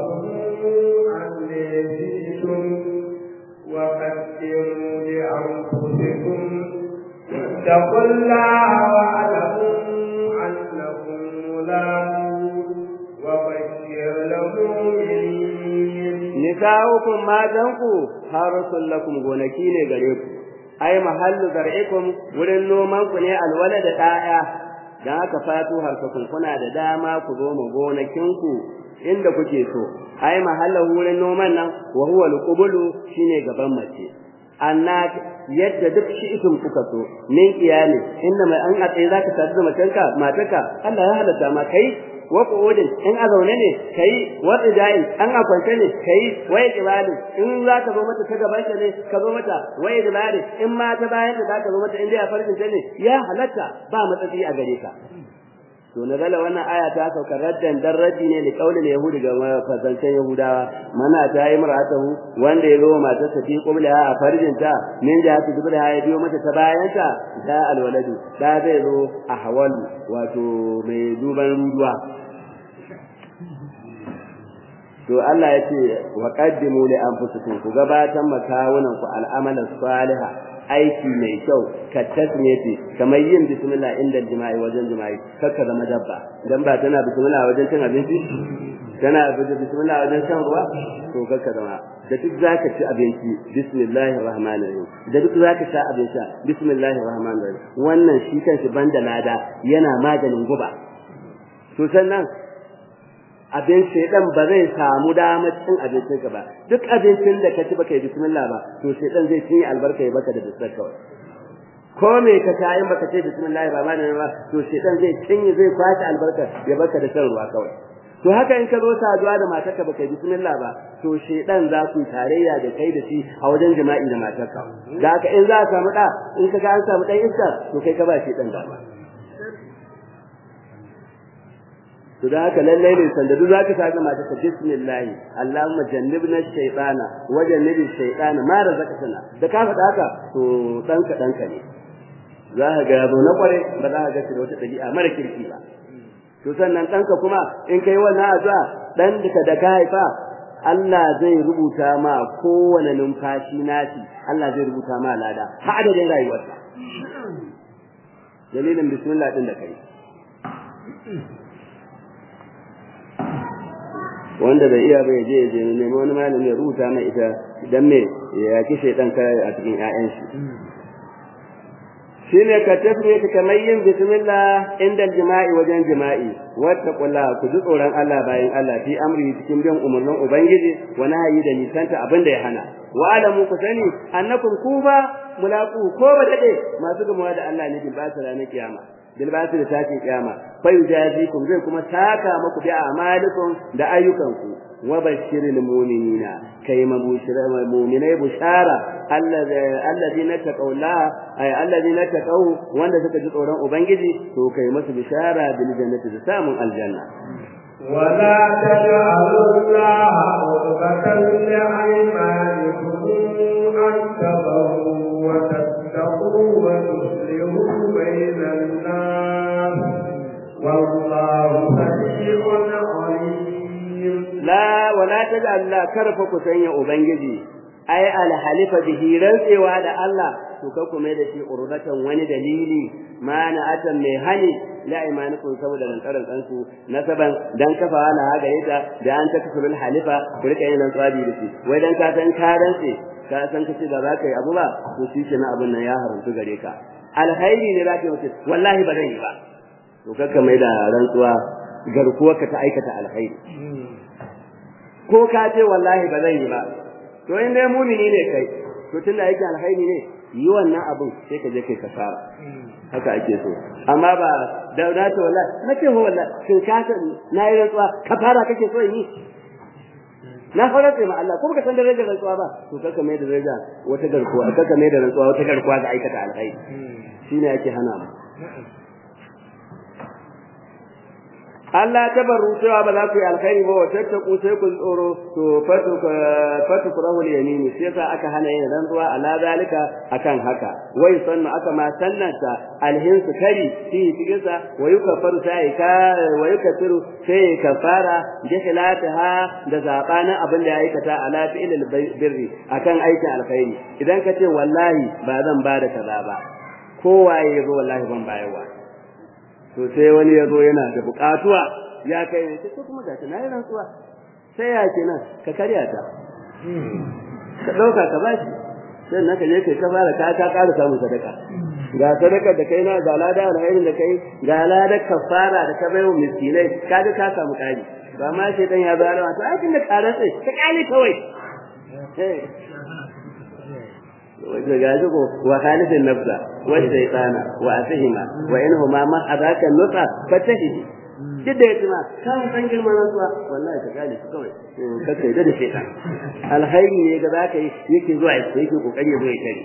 وقدموا لأنفسكم اتقوا الله واعلموا أنكم ملاقوه وبشر المؤمنين نساؤكم ما تنكو حرث لكم gonaki ne gare ku ai mahallu zar'ikum wurin noman ku ne alwala da ɗaya dan haka fatu harkakun kuna da dama ku zo mu gonakin ku inda kuke so ai mahallan wurin noman nan wa huwa al-qubulu shine gaban mace anna yadda duk shi isin kuka so min iyali inda mai an atsaye zaka sadu da matanka matarka Allah ya halatta ma kai wa qu'udin in azaune ne kai wa rijai an akwance ne kai wa ibadi in zaka zo mata ta gaban ta ne ka zo mata wa ibadi in ma ta bayan da zaka zo mata in dai a farkin ta ne ya halatta ba matsayi a gare ka to nazala wannan aya ta sauka raddan darraji ne da kaulin yahudi ga fasaltan yahudawa mana ta yi mar'atahu wanda yazo matarsa fi qubla a farjinta min da ta dubula ya biyo mata ta bayanta da alwaladu da zai zo a hawal wato mai duban ruwa to Allah ya ce wa qaddimu li anfusikum ku gabatan makawunan ku al'amala salihah aiki mai kyau ka tasmiyati kamar yin bismillah inda jima'i wajen jima'i kaka zama dabba dan ba tana bismillah wajen cin abinci tana bismillah wajen shan ruwa to kaka zama da duk zaka ci abinci bismillahir rahmanir rahim da duk zaka sha abinci bismillahir rahmanir rahim wannan shi kanshi banda lada yana maganin guba to sannan abin shedan ba zai samu damar cin abincin ka ba duk abincin da ka ci baka yi bismillah ba to shedan zai cinye albarka ya baka da bismillah kawai ko me ka ta in baka ce bismillah ba ba ne ba to shedan zai cinye zai kwace albarka ya baka da shan ruwa kawai to haka in ka zo saduwa da matarka baka yi bismillah ba to shedan za ku tarayya da kai da shi a wajen jima'i da matarka da haka in za ka samu da in ka ga an samu dan iska to kai ka ba shedan da to da haka lalle ne sanda duk zaka saka mata ta bismillah Allahumma jannibna ash-shaytana wa jannibi ash-shaytana ma razaqtana da ka faɗa haka to danka danka ne za ka ga zo na kware ba za ka ga shi da wata dabi'a mara kirki ba to sannan danka kuma in kai wannan addu'a dan da da ka haifa Allah zai rubuta ma kowane numfashi nashi Allah zai rubuta ma lada har adadin rayuwarsa dalilin bismillah din da kai wanda bai iya bai je je ne wani malami ya rubuta mai ita dan me ya ki shaytan kai a cikin ƴaƴan shi shine ka tafiye ka kamar yin bismillah inda jima'i wajen jima'i wattaqullaha ku ji tsoron Allah bayan Allah fi amri cikin bin umarnin ubangiji wa nahyi da nisanta abinda ya hana wa alamu ku sani annakum kuba mulaqu ko ba dade masu gamawa da Allah ne bil basir ranar kiyama bil basir ta ce kiyama fa yujazikum zai kuma saka muku bi amalikum da ayyukanku wa bashiril mu'minina kai mabushira mu'minai bushara alladhina taqawla ay alladhina taqaw wanda suka ji tsoron ubangiji to kai musu bishara bil jannati da samun aljanna ولا تجعلوا الله عقبة لأيمانكم أن تبروا وتتقوا وتصلحوا بين الناس والله سميع عليم لا ولا تجعل الله كرفك سنيا أبنجي أي الحلف به رنسوا على الله to mai da shi urbatan wani dalili mana atan mai hani la imanukum saboda rantaran kansu nasaban dan kafa wala haga yata da an ta kusul halifa ku rika yin rantsabi da shi wai dan ka san ka rantsi ka san kace da za ka yi abu ba to shi ke na abun nan ya haramtu gare ka alkhairi ne zaka mutu wallahi ba zan yi ba to kakka mai da rantsuwa garkuwa ka ta aikata alkhairi ko ka ce wallahi ba zan yi ba to in dai mumini ne kai to tunda yake alkhairi ne yi wannan abin sai ka je kai kasara haka ake so amma ba da na ce wallahi nace ho wallahi kin ka san nayi rantsuwa kafara kake so yi na fara sai ma Allah kuma ka san darajar rantsuwa ba to kaka mai da daraja wata garkuwa kaka mai da rantsuwa wata garkuwa ga aikata alkhairi shine ake hana mu Allah tabarru cewa ba za ku yi alkhairi ba wata ta ku sai ku tsoro to fatu fatu kurahu yamin sai ka aka hana yin rantsuwa ala zalika akan haka wai sanna aka ma sannata alhinsu kari fi cikin sa wa yukaffaru sai ka wa yukaffiru sai kafara jahilataha da zabanin abin da ya aikata ala fi'il birri akan aikin alkhairi idan ka ce wallahi ba zan ba da kaza ba kowaye yazo wallahi ban bayarwa to sai wani yazo yana da bukatuwa ya kai ne ko kuma gashi nayi rantsuwa sai ya kenan ka karya ta ka dauka ka bashi sai naka je kai ka fara ka ka ƙara samun sadaka ga sadaka da kai na ga lada da irin da kai ga lada kafara da ka bayo miskinai kaga ka samu kari ba ma sai dan ya bayar to ai kin da karatsa ka kali kawai eh وجاجه وخالف النفس والشيطان وأسهما وإنهما ما أذاك النطع فتهه جدا يتما كان تنجل من النطع والله تقالي كوي كتر يدد الشيطان الخير يقضاك يكي زوعي يكي قوكي زوعي تاني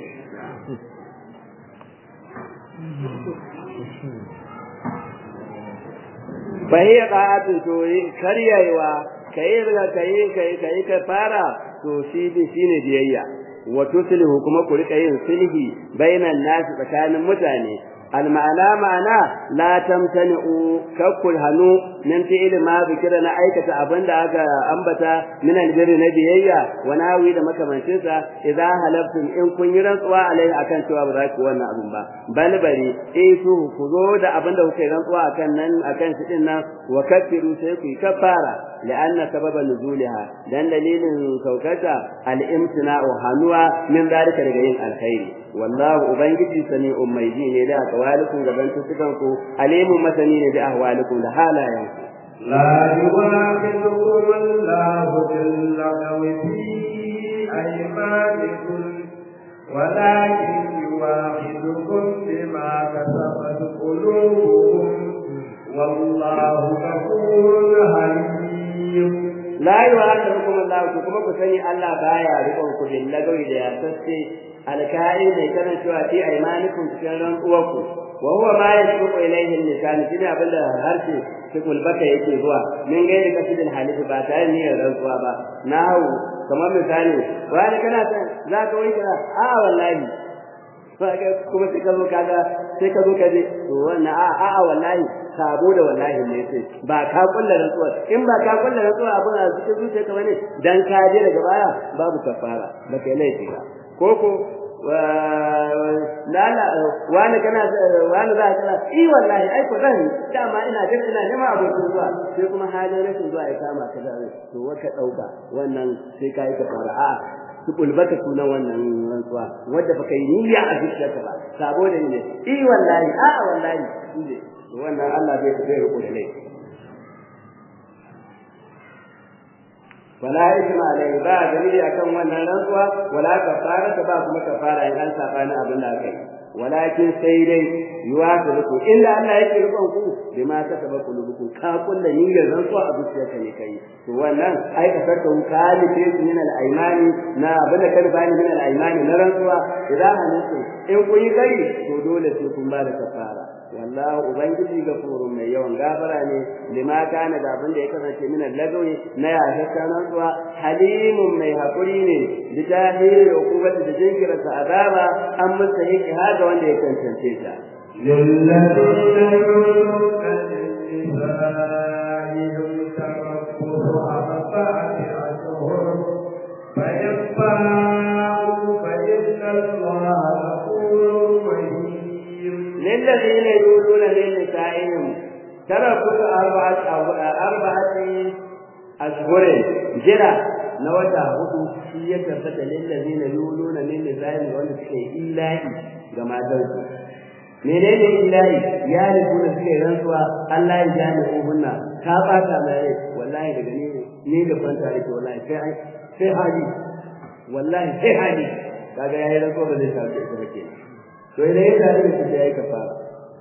فهي قاعدة توي كريا كي كي كي كي كفارة توشيدي شيني ديئيا وتصله كما كوريك yin sulhi bainan nas tsakanin mutane alma'ana ma'ana la tamtani'u kakul hanu min fi'il ma bikira na aikata abinda aka ambata min albirri na biyayya wa nawi da makamancin sa idza halaftum in kun yi rantsuwa alai akan cewa ba za ku wannan abin ba bal bari eh su ku zo da abinda kuke rantsuwa akan nan akan shi din nan wa kafiru sai ku kafara la'anna sababa nuzuliha dan dalilin saukata al-imtina'u hanwa min zalika daga yin alkhairi wallahu ubangiji sami'un mai ji ne da akawalikum gaban tukan ku alimun masani ne da ahwalikum da halayen la yu'akhidukum Allahu bil-lagwi fi aymanikum walakin yu'akhidukum bima kasabat qulubukum wallahu ghafurun halim la yu'akhidukum Allahu kuma ku sani Allah baya rikon ku bil-lagwi da ya sace alkai ne kana cewa fi aymanikum cikin ran uwarku wa huwa ma yasbuqu ilayhi al-lisan shine abinda harshe cikul baka yake zuwa min gaida kasidin halifu ba tare ne rantsuwa ba nahu kamar misali wani kana san za ka wai kira a wallahi sai kuma sai ka zo kaga sai ka zo kaje to wannan a a wallahi sabo da wallahi ne sai ba ka kullu rantsuwa in ba ka kullu rantsuwa abin a cikin zuciyarka bane dan ka je daga baya babu kafara ba kai laifi ba koko lala wani kana wani za ka eh wallahi ai ko zan dama ina jin ina jama abokin zuwa sai kuma halin rashin zuwa ya kama ka da to waka dauka wannan sai kai ka fara a su bulbaka sunan wannan rantsuwa wanda baka yi niyya a zuciyarka ba sabo da ne eh wallahi a wallahi ne wannan Allah zai zai riko da laifi wala isma alai ba dalili akan wannan rantsuwa wala kafara ba kuma kafara in an saba ni abin da kai walakin sai dai yuwafiku illa Allah yake rikon ku bima kasaba qulubukum ka kullu niyyar rantsuwa a zuciyarka ne kai to wannan ai ka sarka kali ce min al-aymani na abin da kan bani min al-aymani na rantsuwa idan hanisu in ku yi kai to dole sai kun ba da kafara wallahu ubangiji gafurun mai yawan gafara ne lima kana da abin da ya kasance min al-lagawi na ya shakka rantsuwa halimun mai hakuri ne da tahiri ukubati da jinkira sa azaba an mustahiki hada wanda ya cancance ta للذين يؤمنون بالنسائهم تربص أربعة أشهر فإن فاءوا فإن الله غفور رحيم للذين يؤمنون بالنسائهم تربص أربعة أربعة أشهر جرى نوتا hudu shi ya tabbata lillazina yuluna min nisa'i wanda suke ilahi ga matansu menene ilahi ya rubu da suke rantsuwa Allah ya jani ubunna ka bata mai wallahi daga ni ni da kwanta da wallahi sai sai hali wallahi sai hali kaga yayi rantsuwa ba zai tafi ita ba kenan to idan ya tare da shi sai ya kafara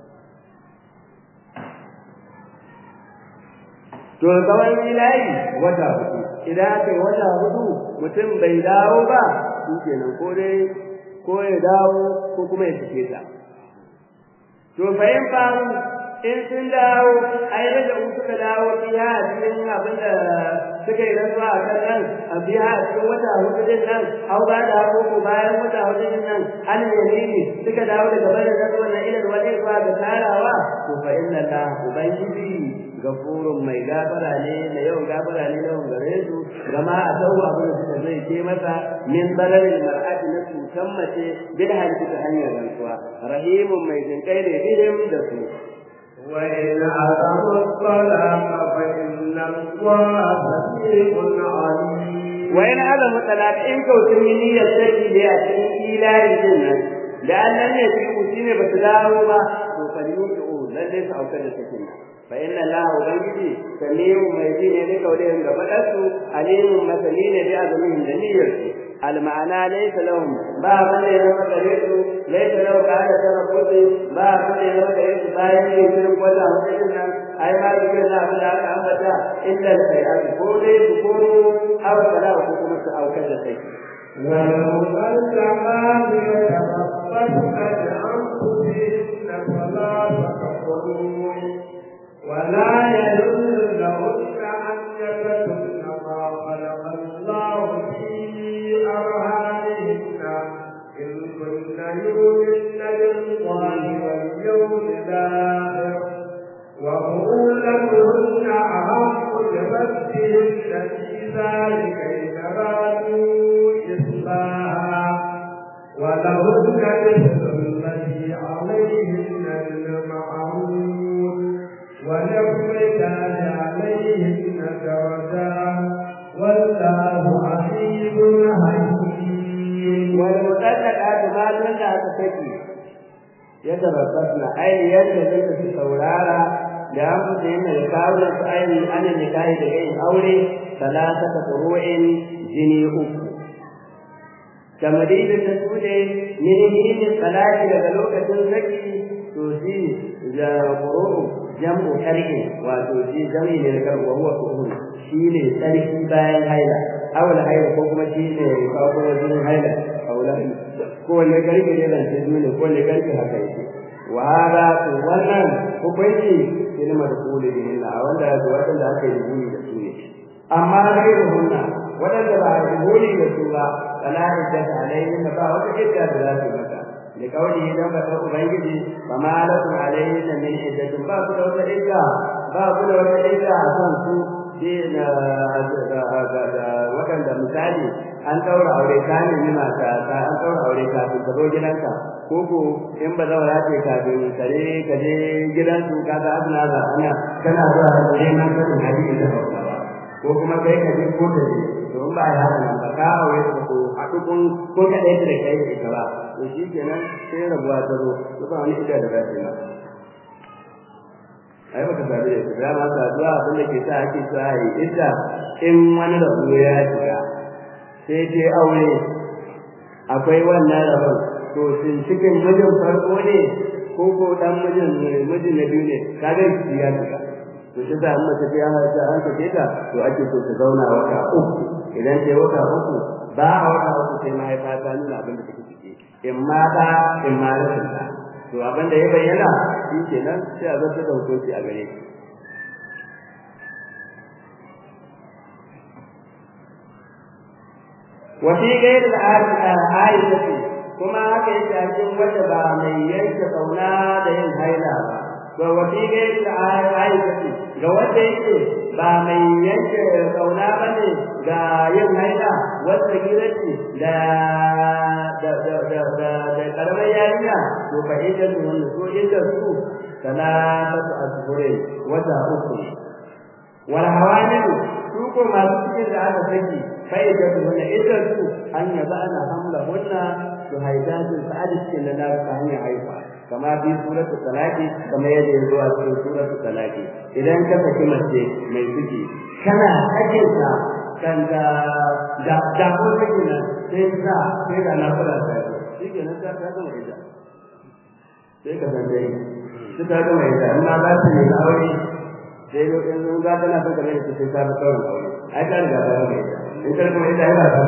to kawai ilahi wata hudu idan aka yi wata hudu mutum bai dawo ba shi kenan ko dai ko ya dawo ko kuma ya fice ta to bayan faru in sun dawo ai da in suka dawo biya cikin abin da suka yi rantsuwa a kan nan a biya a cikin wata hudu din nan au ba da ko bayan wata hudu din nan an yamini suka dawo daga bayan rantsuwa na ilal wani zuwa ga tarawa to fa inna la ubangiji gafurun mai gafara ne na yawan gafara ne yawan gare su gama a tau abin da suka zai ce masa min balarin mar'ati na cutan mace bil halki ta hanyar rantsuwa rahimun mai jinkai ne bihim da su wa in azamu talaka fa inna allaha sami'un alim wa in azamu talaka in kautin niyyar sai da a cikin ilahi din nan da Allah ne ya ku shine ba su dawo ba to kalimu to lalle su aukar da sakin nan fa inna allaha ubangiji sami'un mai ji ne da kaulin gaba da su alimun masali ne da azumin da niyyar su المعنى ليس لهم باب من يمكرئ ليس له بعد تربص باب من يمكرئ باين يسلم ولا مسلم أي ما ذكرنا بلا أمدا إلا الخيرات كوني تكونوا أو فلا حكومة أو كذا شيء والمطلقات يتربصن بأنفسهن ثلاثة قروء ولا يحل لهن أن يكتمن ما خلق الله أرهابهن إن كن يؤمن بالله واليوم الآخر وبعولتهن أحق بردهن في ذلك إن أرادوا إصلاحا ولهن مثل الذي عليهن بالمعروف وللرجال عليهن درجات والله حسيب حكيم والمطلقات ما لنها تسكي يتربصن أي يتربصن في سورارا لأنفسهن يكاولن أي أن النكاح بغير أولي ثلاثة قروء جني أخو كمديد التسود من حين الصلاة لغلوكة الزكي توسي قروء جمع حرق وتوسي جمع للكرب وهو كهون shine sarki bayan haila awal haila ko kuma shine kawo wajen haila aulahi ko ne garke ne dan sai ne ko ne garke haka yake wa hada to wannan hukunci kalmar kuli billah wanda ya wanda da aka yi guri da su ne amma gairu hunna wanda ba yi guri da su ba kana da alaihi da ba wata kidda da za su maka da kawai idan ba ta ubangiji ba ma lakum alaihi min iddatun ba ku da wata idda ba ku da wata idda a kan su dina waɗanda misali an ɗaura aure ka ne ni mata ta an ɗaura aure kafin ka zo gidanka ko ko in ba zaura ce kafin kare ka je gidansu ka ga abin da ana kana zuwa da neman sanin hadisi da hausawa ko kuma kai ka je ko da je to in ba ya haka ba ka aure ka ko ko kun ko ka dai da kai da ita ba to shi kenan sai rabuwa ta zo to ba wani ida da zai ma ai baka sabe da ba ma saduwa abin da ke sa ake sa yi idda in wani rabu ya shiga sai dai aure akwai wannan rabon to shin cikin mijin farko ne ko ko dan mijin mijin na biyu ne kaga shi ya shiga to shi da amma ta ya haɗa an take ta to ake so ta zauna wata uku idan ta wata uku ba a wata uku sai mahaifa ta nuna abin da take ciki in ma ta in ma rashin ta to abin da ya bayyana shi kenan sai a zartar da hukunci a gare shi وفي غير الآية kuma haka yake a cikin wanda ba mai yanke kauna da yin haila ba to wafi gairi da ayyuka ga wanda yake ba mai yanke kauna bane ga yin haila wanda girki da da da da da da karamar yarinya to fa idan wannan so inda su salatu azhure wata uku wal hawani su ko masu cikin da aka saki fa idan wannan idan su an yaba ana hamla hunna to haidatin sa'adatin da na ta hanyar haifa kama bi suratul talaqi kama yadda yazo a cikin suratul talaqi idan ka saki mace mai ciki kana sakin ta kan da da da ko take nan sai ka sai da na fara ta shi ke nan ta ta gama ida sai ka san dai sai ta gama ida amma za ta yi aure sai lokacin da kana son ka mai sai ta ba kawai aure ai ka riga ta gama ida in ka gama ida ai ba ta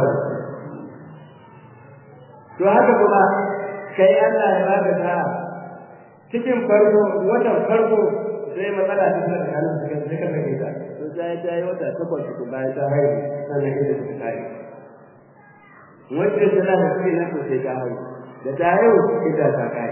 to haka kuma kai Allah ya baka ta cikin farko watan farko sai matsala ta tsara kan cikin zaka take ta to sai ta yi wata takwas ko bayan ta haihu sannan ita ta kai wacce tana da cikin nan sai ta haihu da ta haihu ita ta kai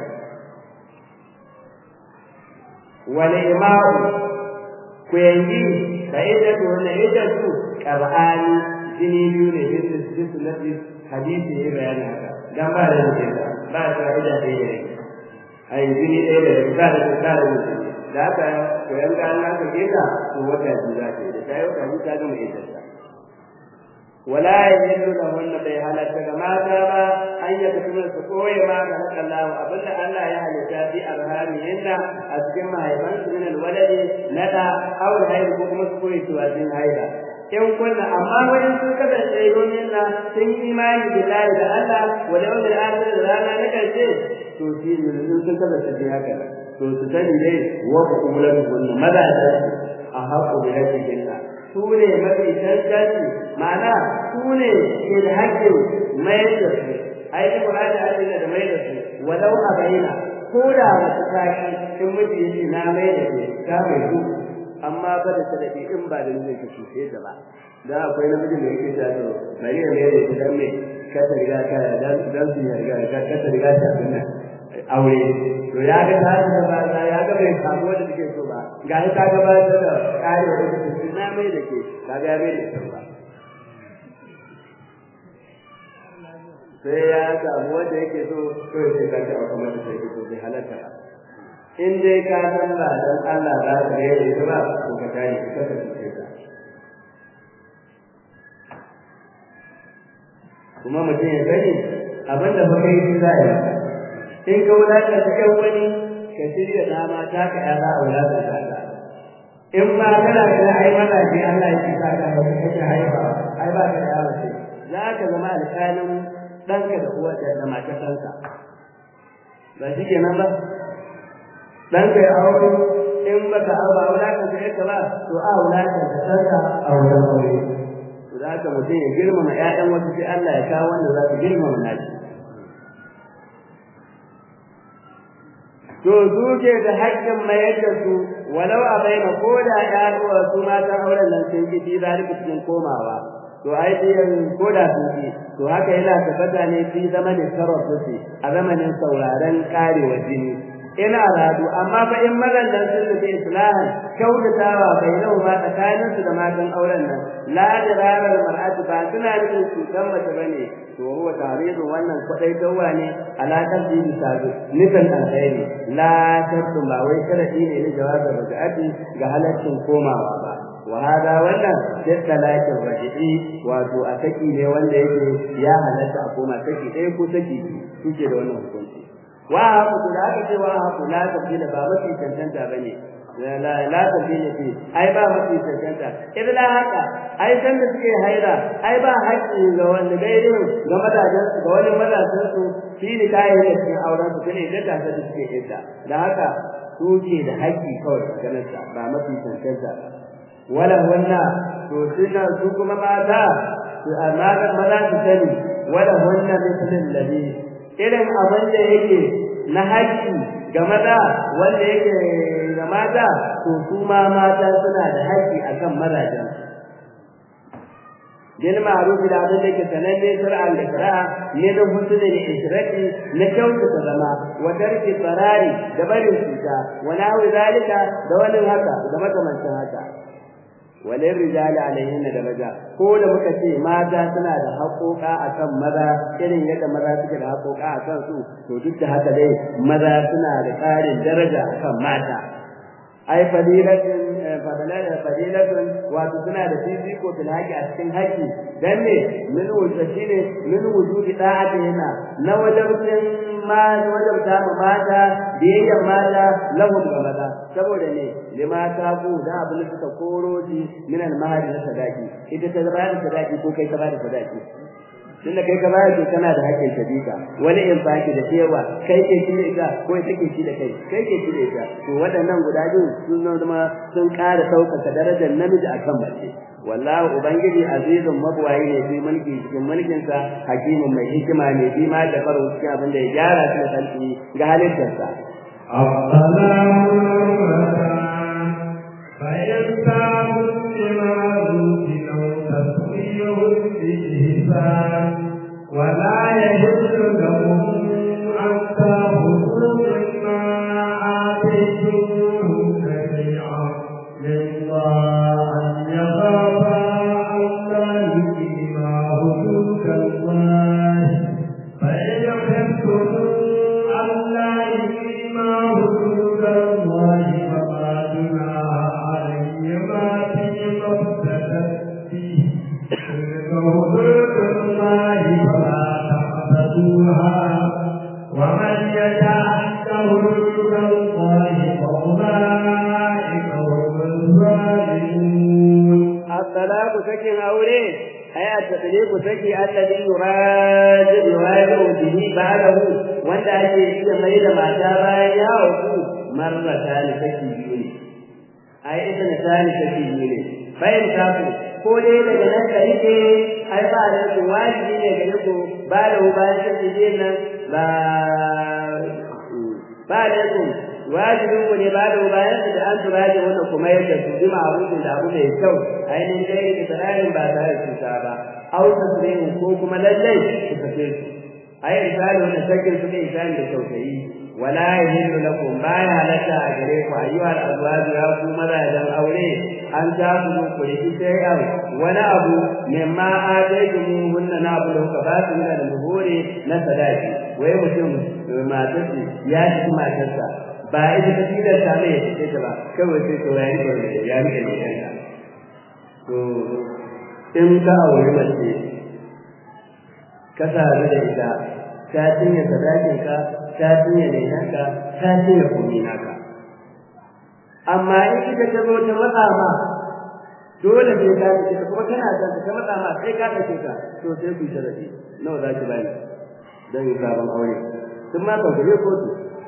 wal imam ku yangi sai da to ne ita su qur'ani jini biyu ne bisu sunnati hadisi ya bayani haka dan ba da yake ba da ida da yake ai jini ɗaya da ba da tsara ne da haka to yan ga Allah ka kida to wata ji za ta da tayi wata ji ta gama ida ta wala yahillu lahunna bai halaka ga mata ba an yaka kuma su koye ma ga Allah abinda Allah ya halitta fi arhamihinna a cikin mahaifansu min alwaladi nada aw hayr ko kuma su koye su wajen haida in kunna amma wajen sun kasance domin na sun imani billahi da Allah wa da yawmil akhir da rana na karshe to shi ne sun kasance da haka to su sani dai wa qulatu kunna madada a haƙo da yake da su ne mafi tantance ma'ana su ne ke da haƙƙin mai da su ai da Qur'ani Allah da mai da su walau abaina ko da wata taki in miji yace na mai da su ka mai su amma ba da sadaki in ba da nuna ki sai da ba da akwai namiji da yake ta to bari ne ne da dan me ka ta riga ka dan dan su ya riga ka ka ta riga ta dinna aure to ya ga ta da ba ya ga bai samu wanda take so ba ga ta ga ba da kare da su na mai da ke ka ga mai da ba sai ya samu wanda yake so to sai ka ta kuma da sai ko bai halatta in dai ka san ba dan Allah za ka yi ita ba ko ka tayi ka ka ce ta kuma mutum ya sani abinda ba kai shi zai in ka wadata ta kai wani ka shirya dama ta ka ya za a wadata ta ta in ma kana da ai mana ji Allah ya tsaka ka ba ka ce haifa ai ba ka da wace za ka zama alƙalin danka da uwa da matar ɗanka ba shi kenan ba dan kai aure in baka aure wulakan da yake ba to a wulakan da sarka a wurin aure to da haka mutum ya girmama ƴaƴan wasu sai Allah ya kawo wanda za su girmama nashi to zuke da haƙƙin mayar da su walau a baina ko da ƴaƴuwa su matan auren nan sun ki fi zalika cikin komawa to ai biyan ko da sun ki to haka yana tabbata ne fi zamanin sarrafa a zamanin sauraren karewa jini ina radu amma fa in mazan nan sun da islahan kaudatawa bainahu ma tsakanin su da matan auren nan la dirarar mar'atu ba suna nufin cutan mace bane to huwa tarizu wannan kwadai dawa ne alaƙar da yi sabu nufin alkhairi la tardu ba wai sharadi ne ne jawabin raja'ati ga halaccin komawa ba wa hada wannan sai talakin raji'i wato a saki ne wanda yake ya halatta a koma saki ɗaya ko saki suke da wannan hukunci wa haku da aka ce wa haku la tabdila ba mafi cancanta bane la la tabdila fi ai ba mafi cancanta idan haka ai san da suke haira ai ba haƙƙi ga wanda gairin ga madajan ga wani madajan su shi ne kai da cikin auren su ne da ta da suke ita da haka suke da haƙƙi kawai ganin sa ba mafi cancanta wala wannan to suna su kuma mata su amana maza su sani wala wannan misalin ladhi irin abin da yake na haƙƙi ga maza wanda yake ga mata to su ma mata suna da haƙƙi akan mazajen bil ma'ruf da abin da yake sananne shar'an da shari'a ne da husnul ishraqi na kyautata zama wa tarki tsarari da barin cuta wa nawi zalika da wani haka da makamancin haka walin rijali alaihinna da maza ko da muka ce mata suna da haƙoƙa akan maza irin yadda maza suke da haƙoƙa akan su to duk da haka dai maza suna da ƙarin daraja akan mata ai fadilatun fadilatun fadilatun wato suna da fifiko fil haƙi a cikin haƙi dan ne min wuce shine min wujudi da'atina na wajibin ma wajibta ma mata biyayya mata lahu ga maza saboda ne limata ku da abin da suka koro shi min al-mahari na sadaki ita ta ba da sadaki ko kai ka ba da sadaki tunda kai ka bayar to kana da hakkin sadika wani in baki da cewa kai ke shi da ita ko ita ke shi da kai kai ke shi da ita to waɗannan guda biyu sun zama sun ƙara ɗaukaka darajar namiji akan mace wallahi ubangiji azizun mabwayi ne fi mulki cikin mulkin sa hakimin mai hikima ne bi ma da faru cikin abin da ya gyara shi da sarki ga halittarsa assalamu alaikum ولا يجوز لهم أن تأخذوا مما آتيتموهن شيئا إلا أن يخافا ألا يقيما حدود الله فإن خفتم ألا يقيما حدود الله فما جناح عليهما فيما افتدت به حدود الله فلا تقتلوها ومن يتعد حدود الله فأولئك هم الظالمون. الطلاق سكن أولي أي التطليق سكن الذي يراجع يراجع به بعده وأنت أجل إذا مريض ما تابع يأخذ مرتان سكن يولي أي إذن ثاني سكن يولي فإن كافوا ko dai daga nan ka rike ai ba da ku wajibi ne ga ku ba da bayan kake nan ba ba da ku wajibi ku ne ba da bayan da an tura da wannan kuma yadda su bi ma'rufin da abu mai kyau ainihin dai da tsararin ba tare da cuta ba au tasrihin ko kuma lallai ku tafi su ai misali wannan sakin su kai misali da tausayi wala yahillu lakum ba ya halatta a gare ku ayyuhal azwaj ya ku mazajen aure an ta ku ku riki shay'an wani abu mimma ataytumu hunna na abu da ba su da muhuri na sadaki wai mutum matarsa ya ci matarsa ba ita ta tilar ta mai ce ta ba kawai sai to yayi ba ya rike ne kanka to in ka aure mace ka sadu da ita ta cinye sadakin ka ta cinye lehanka ta cinye komai naka amma in kika ta zo ta matsa ma dole sai ka ce kuma kana da ta matsa ma sai ka tace ka to sai ku sharafi nawa za ki bani dan yi sabon aure kun ma ka gure kotu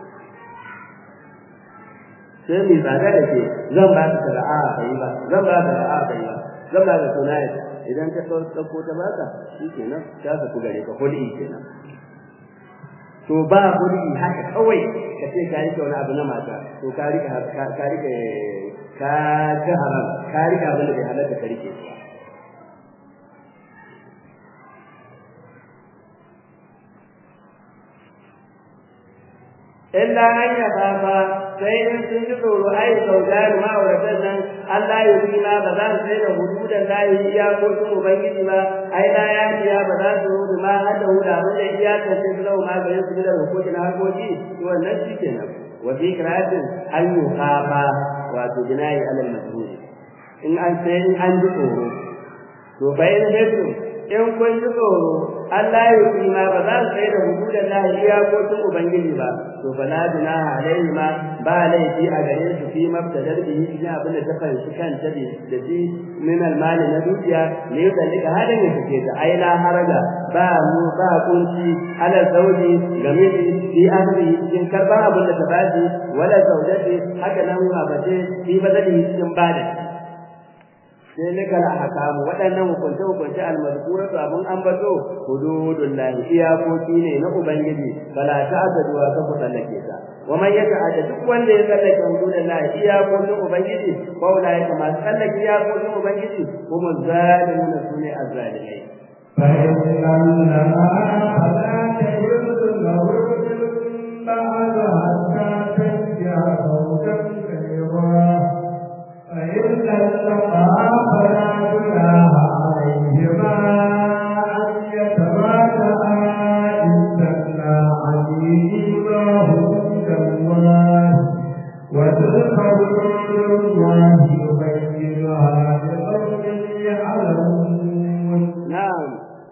sai mi tsada da ke zan ba ka sada'a bai ba zan ba ka sada'a bai ba zan ba ka sunaya idan ka dauko ta baka shikenan ta ka ku gare ka kudi kenan to ba kudi haka kawai ka ce ka rike wani abu na mata to ka rike ka rike ka ga haram ka rike abin da bai halatta ka rike illa an ya fafa sai in sun ji tsoro ai saudan ma'auratan nan Allah ya yi ma ba za su sai da hududan lahi iyakokin ubangiji ba ai la ya ciya ba za su rudu ma har da huda wanda iyakar sai su zama ma gare su da hukuki na harkoki to wannan shi kenan wa fi kiratin an yi kafa wato jinayi alal mas'ul in an sai in an ji tsoro to bayan hesu in kun ji tsoro Allah ya yi ma ba za su tsaye da hududan Allah iyakokin ubangiji ba to bala duna alaihi ma ba laifi a gare su fi mabtadar bihi cikin abin da ta fanshi kanta da shi min almali na dukiya ne da lika hadin ya fice ta ai la haraga ba mu ba kunci ala zauji ga miji fi ahli cikin karban abin da ta bashi wala zaujati haka nan ma bace fi badali cikin bada sai ne kala hakamu waɗannan hukunce hukunce almazkuratu abun ambato hududullahi iyakoki ne na ubangiji bala ta'addadu wa ka tsallake ta wa man yata'adda duk wanda ya tsallake hududullahi iyakokin ubangiji ko la ya kama tsallake iyakokin ubangiji kuma zalimun sune azzalimai fa inna lana fala tayyudu lahu ba'da hatta tajja fawqan kayra فإن التقى فلا جناح عليهما أن يتراجعا إن دنا عليهما هدى الله وتلك حدود الله يبينها لقوم يعلمون. نعم.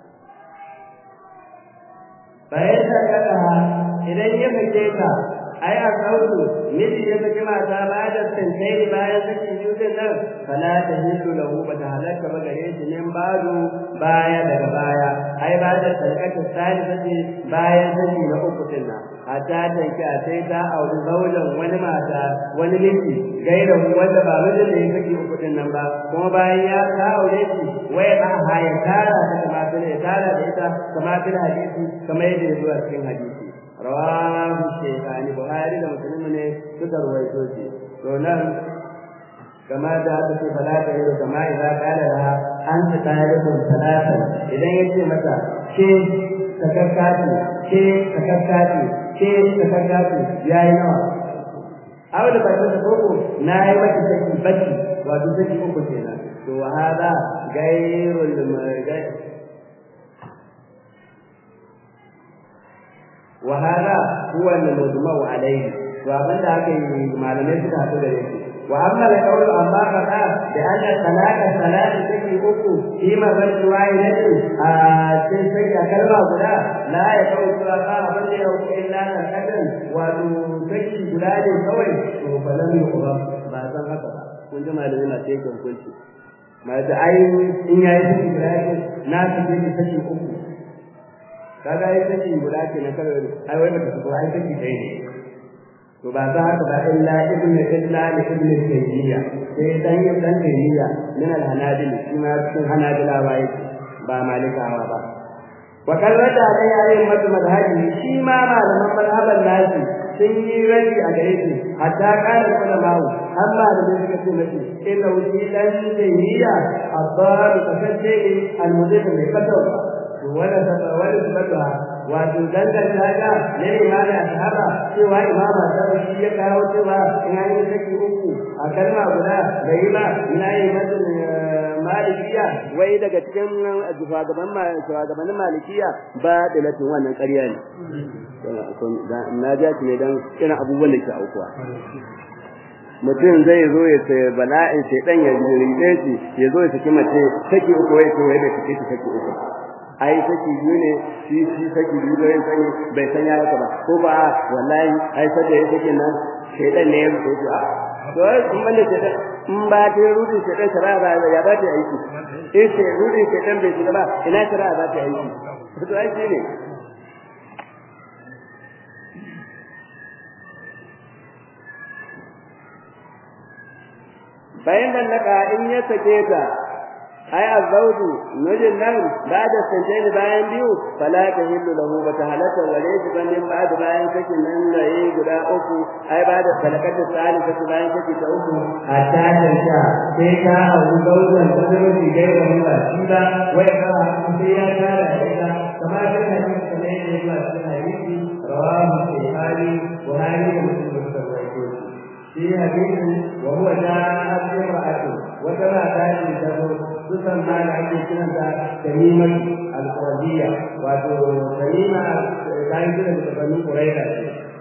فإن التقى إذا يمكنك ai a sautu miji ya saki mata ba da tantai bayan saki biyu din nan fala ta hindu lahu ba ta halaka ba gare shi ne bado baya daga baya ai ba da sarkata sani saki bayan saki na uku din nan hatta tanki a sai ta auri zaujan wani mata wani miji gaira wanda ba mijin da ya saki uku din nan ba kuma bayan ya ta aure shi waya ba haya tara ta kamata ne tara da ita kamar hadisi kamar yadda ya zo a cikin hadisi rawahu shaykhani buhari da muslim ne suka ruwaito shi to nan kama da aka ce salata yau kama idan kala da an ta tarihun salatan idan yace mata ke takakkati ke takakkati ke takakkati yayi nawa aw da bakin da koko nayi mata saki baki wato saki uku kenan to hada gairul margai وهذا هو المجمع عليه وابن da aka yi malamai suka hadu da yake wa amma la qawl amma qada da anna salata salati take uku shi ma ban wa'idatu a sai sai kalma guda la ya kawo sura ka abin da yau illa kan kadan wato take guda ne kawai to balan yuqra ba san haka ba kun ji malamai na sai kan kunci ma da ai in yayi take guda ne na take take uku kaga ai take guda ke na kawai ai wai bata so ai take dai ne to ba za ka ba illa ibn illa li ibn tayyiya sai dan yin dan tayyiya min al hanadil shi ma cikin hanadila bai ba malikawa ba wa kallata dai ayin mata madhabi shi ma malaman madhaban nashi sun yi rabi a gare shi hatta kana kula mawu amma da suka ce mashi inna wuji dan tayyiya abbar kasance al mudhib mai fatawa wala wala sabata wato danganta ga ne imama sahaba cewa imama da shi ya kawo cewa in yi saki uku a kalma guda da yi ba ina yi mata malikiya wai daga cikin shugaban shugabannin malikiya ba da latin wannan ƙarya ne na ja ki ne dan irin abubuwan da ke aukuwa mutum zai zo ya sai bala'in shedan ya rinde shi ya zo ya saki mace saki uku wai to wai da saki saki uku ai saki biyu ne shi shi saki biyu da sani bai san ya haka ba ko ba wallahi ai sai da yake nan shedan ne ya zo a to in ban da shedan in ba ta rudi shedan shara ba ya ba ta aiki eh sai rudi shedan bai shiga ba ina shara ba ta aiki to ai shi ne bayan nan naka in ya sake ta ai azawju mijin nan ba da sanjani bayan biyu fala ta hillu lahu ba ta halata gare shi bayan ba da bayan sakin nan yayi guda uku ai ba da falakatu salisa ta bayan saki ta uku hatta ta sha sai ta abu zawjan ta zama shi dai da mu ba shi ba wai ka sai ya tara ita kamar da hadisi ne ne ba shi hadisi rawahu bukhari bukhari da muslim rawaito shi hadisi wa huwa ja'a imra'atu wa tana tashi ta susan ma da ake kiranta tamimar al-qadiyya wato tamima ta yi da bani qurayza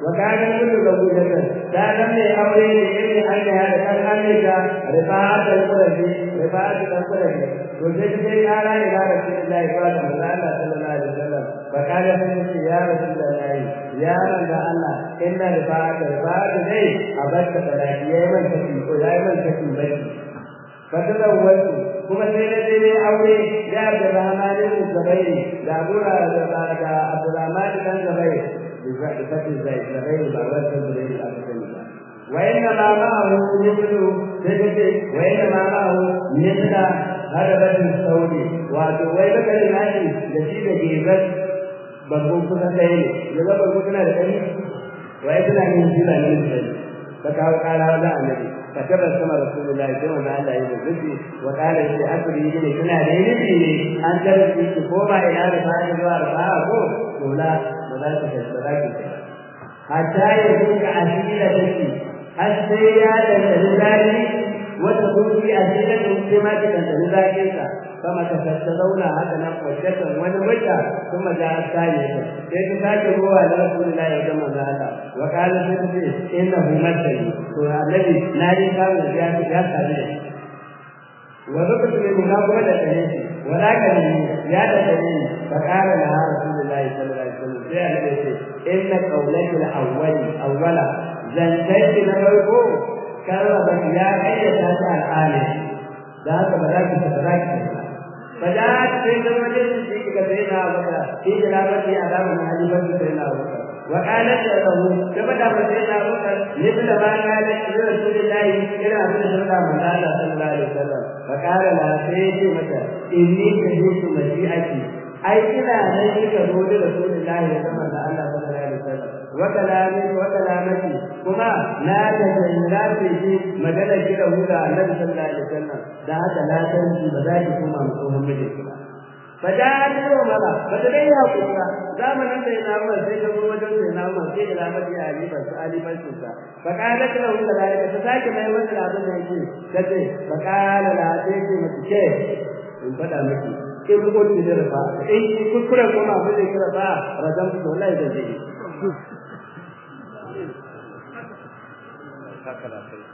وكان كل زوجة كان من أولين إن أنها كان أمريكا رفاعة القرشي رفاعة القرشي وجدت قال إلى رسول الله صلى الله عليه وسلم فقال يا رسول الله يا من الله إن رفاعة رفاعة لي أبدت فلاكي يمن تكي ويمن تكي بيتي فتزوجت kuma sai na je ne aure ya Abdurrahman ibn Zubair da Abu da Abdurrahman ibn Zubair da fatin zai Zubair ba wannan Zubair da aka sani ba wa inna ma ma'ahu yibnu sai wa inna ma ma'ahu yibna hadabatin saudi wato wai da kai nashi da shi da gezar babban kusa kai ne da babban kusa da kai wa ina yin jira ne sai ka kawo kara da annabi فكبر كما رسول الله صلى الله عليه وسلم وقال لي أكري لي كنا ليلتي أن ترسي كفوما إلى رفاعة ورفاعة ولا ولا تكسرك حتى يكون عسيرة السيئات الرجال وتكون في عسيرة مسلمات الرجال كما تستدون هذا نقوشة ونوجة ثم جاء الثانية كيف تاكل هو على رسول الله يجمع هذا وقال سيدي إنه مثلي الذي نادي كان جاء جاء هذا وذكرت من مناقبة التنين ولكن يا تنين فقال لها رسول الله صلى الله عليه وسلم إن قولك الأول أولا زنتين نبرقه كربت يا أيها الآن ذاك بلاك فتراك فجاءت سيد الرجل في كثيرنا وكذا في جلابتي أدام من حديث سيدنا وكذا وقالت له كما قال سيدنا وكذا مثل ما قالت لرسول الله إلى أن سيدنا مولانا صلى الله عليه وسلم فقال لها سيدي متى إني كجوت مشيئتي أي إلى أن يكون رسول الله كما قال الله صلى الله عليه وسلم وكلامي وكلامتي كما لا تجنات في مجال كده هو النبي صلى الله عليه وسلم ده لا تنسي بذلك كما مقوم به فجاءت عمر فتبيها قصة زمن سيدنا عمر سيدنا عمر سيدنا عمر سيدنا عمر يا علي بس علي بس فقالت له كذلك فساك ما يمثل هذا الشيء كذا فقال لا تيجي متشي in fada miki in rubuta da rafa in kuskure kuma abin da kira ba radam wallahi da zai haka da sai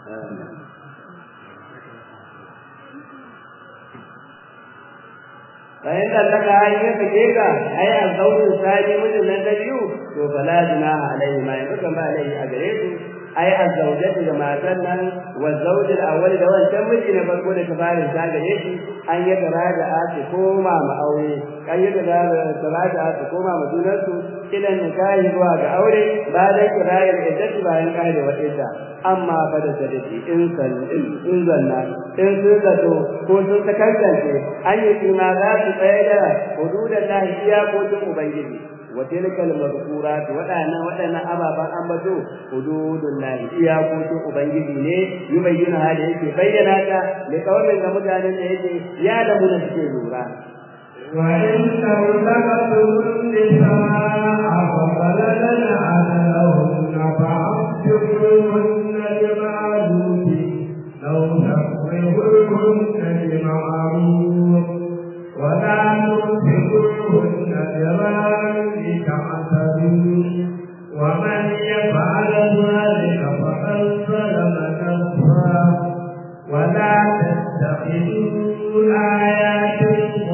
bayan da daga hanyar fike ka ai azawun sani mutum nan da biyu to bala junaha alaihi ma yanzu kan ba alaihi a gare su ai azawjatu da matan nan wa zawjul awwal da wancan miji na farko da tabarin ta gare shi an yi taraja a su koma ma aure an yi taraja a su koma ma junan su idan nikahi zuwa ga aure ba da kirayar iddatu bayan kare wa idda amma fa da sadaki in san in zanna in sun zato ko sun takantance an yi kima za su tsaye da hududan lahi iyakokin ubangiji wa tilkal mazkurat wadannan wadannan ababan ambato hududun lahi iyakokin ubangiji ne yubayyana hali yake bayyana ta da kawai ga mutanen da yake ya da mun suke lura wa inna lakatum lisaa fabalana alahum fa'tuhunna bima'ruf law taqrihunna bima'ruf wa la tusibuhunna bima'ruf ta'tadun wa man yaf'al dhalika faqad zalama nafsahu wa la tattakhidhu ayati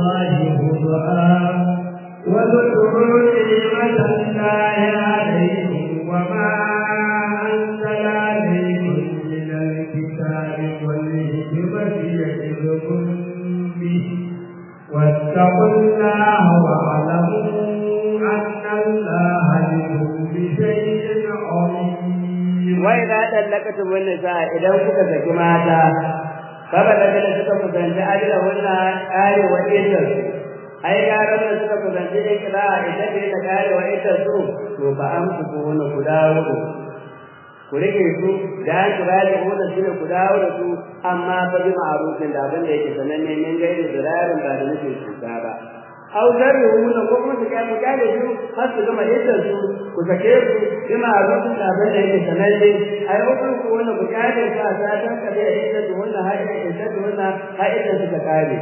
واذكروا نعمة الله عليكم وما أنزل عليكم من الكتاب والحكمة يعظكم به واتقوا الله واعلموا أن الله بكل شيء عليم. وإذا طلقتم النساء إذا كنت سكماتا فبلغن suka kusanci ajiyarwunna ƙare wa itar ai yaran da suka kusanci ikra ita ce ta ƙare wa itar su to ba an su ko wani ku dawo da ku rike su da an kira da wanda su ne ku dawo da su amma fa bi ma'arufin da abin da yake sananne min gairi zirarin ba da nake cuta ba au zarruhuna ko kuma su kai mutane su har su gama itar su ku sake su bi ma'arufin da abin da yake sananne ai hukun ku wannan ku kare su a satan kabe a itar su wannan har itar su wannan har itar su ta kare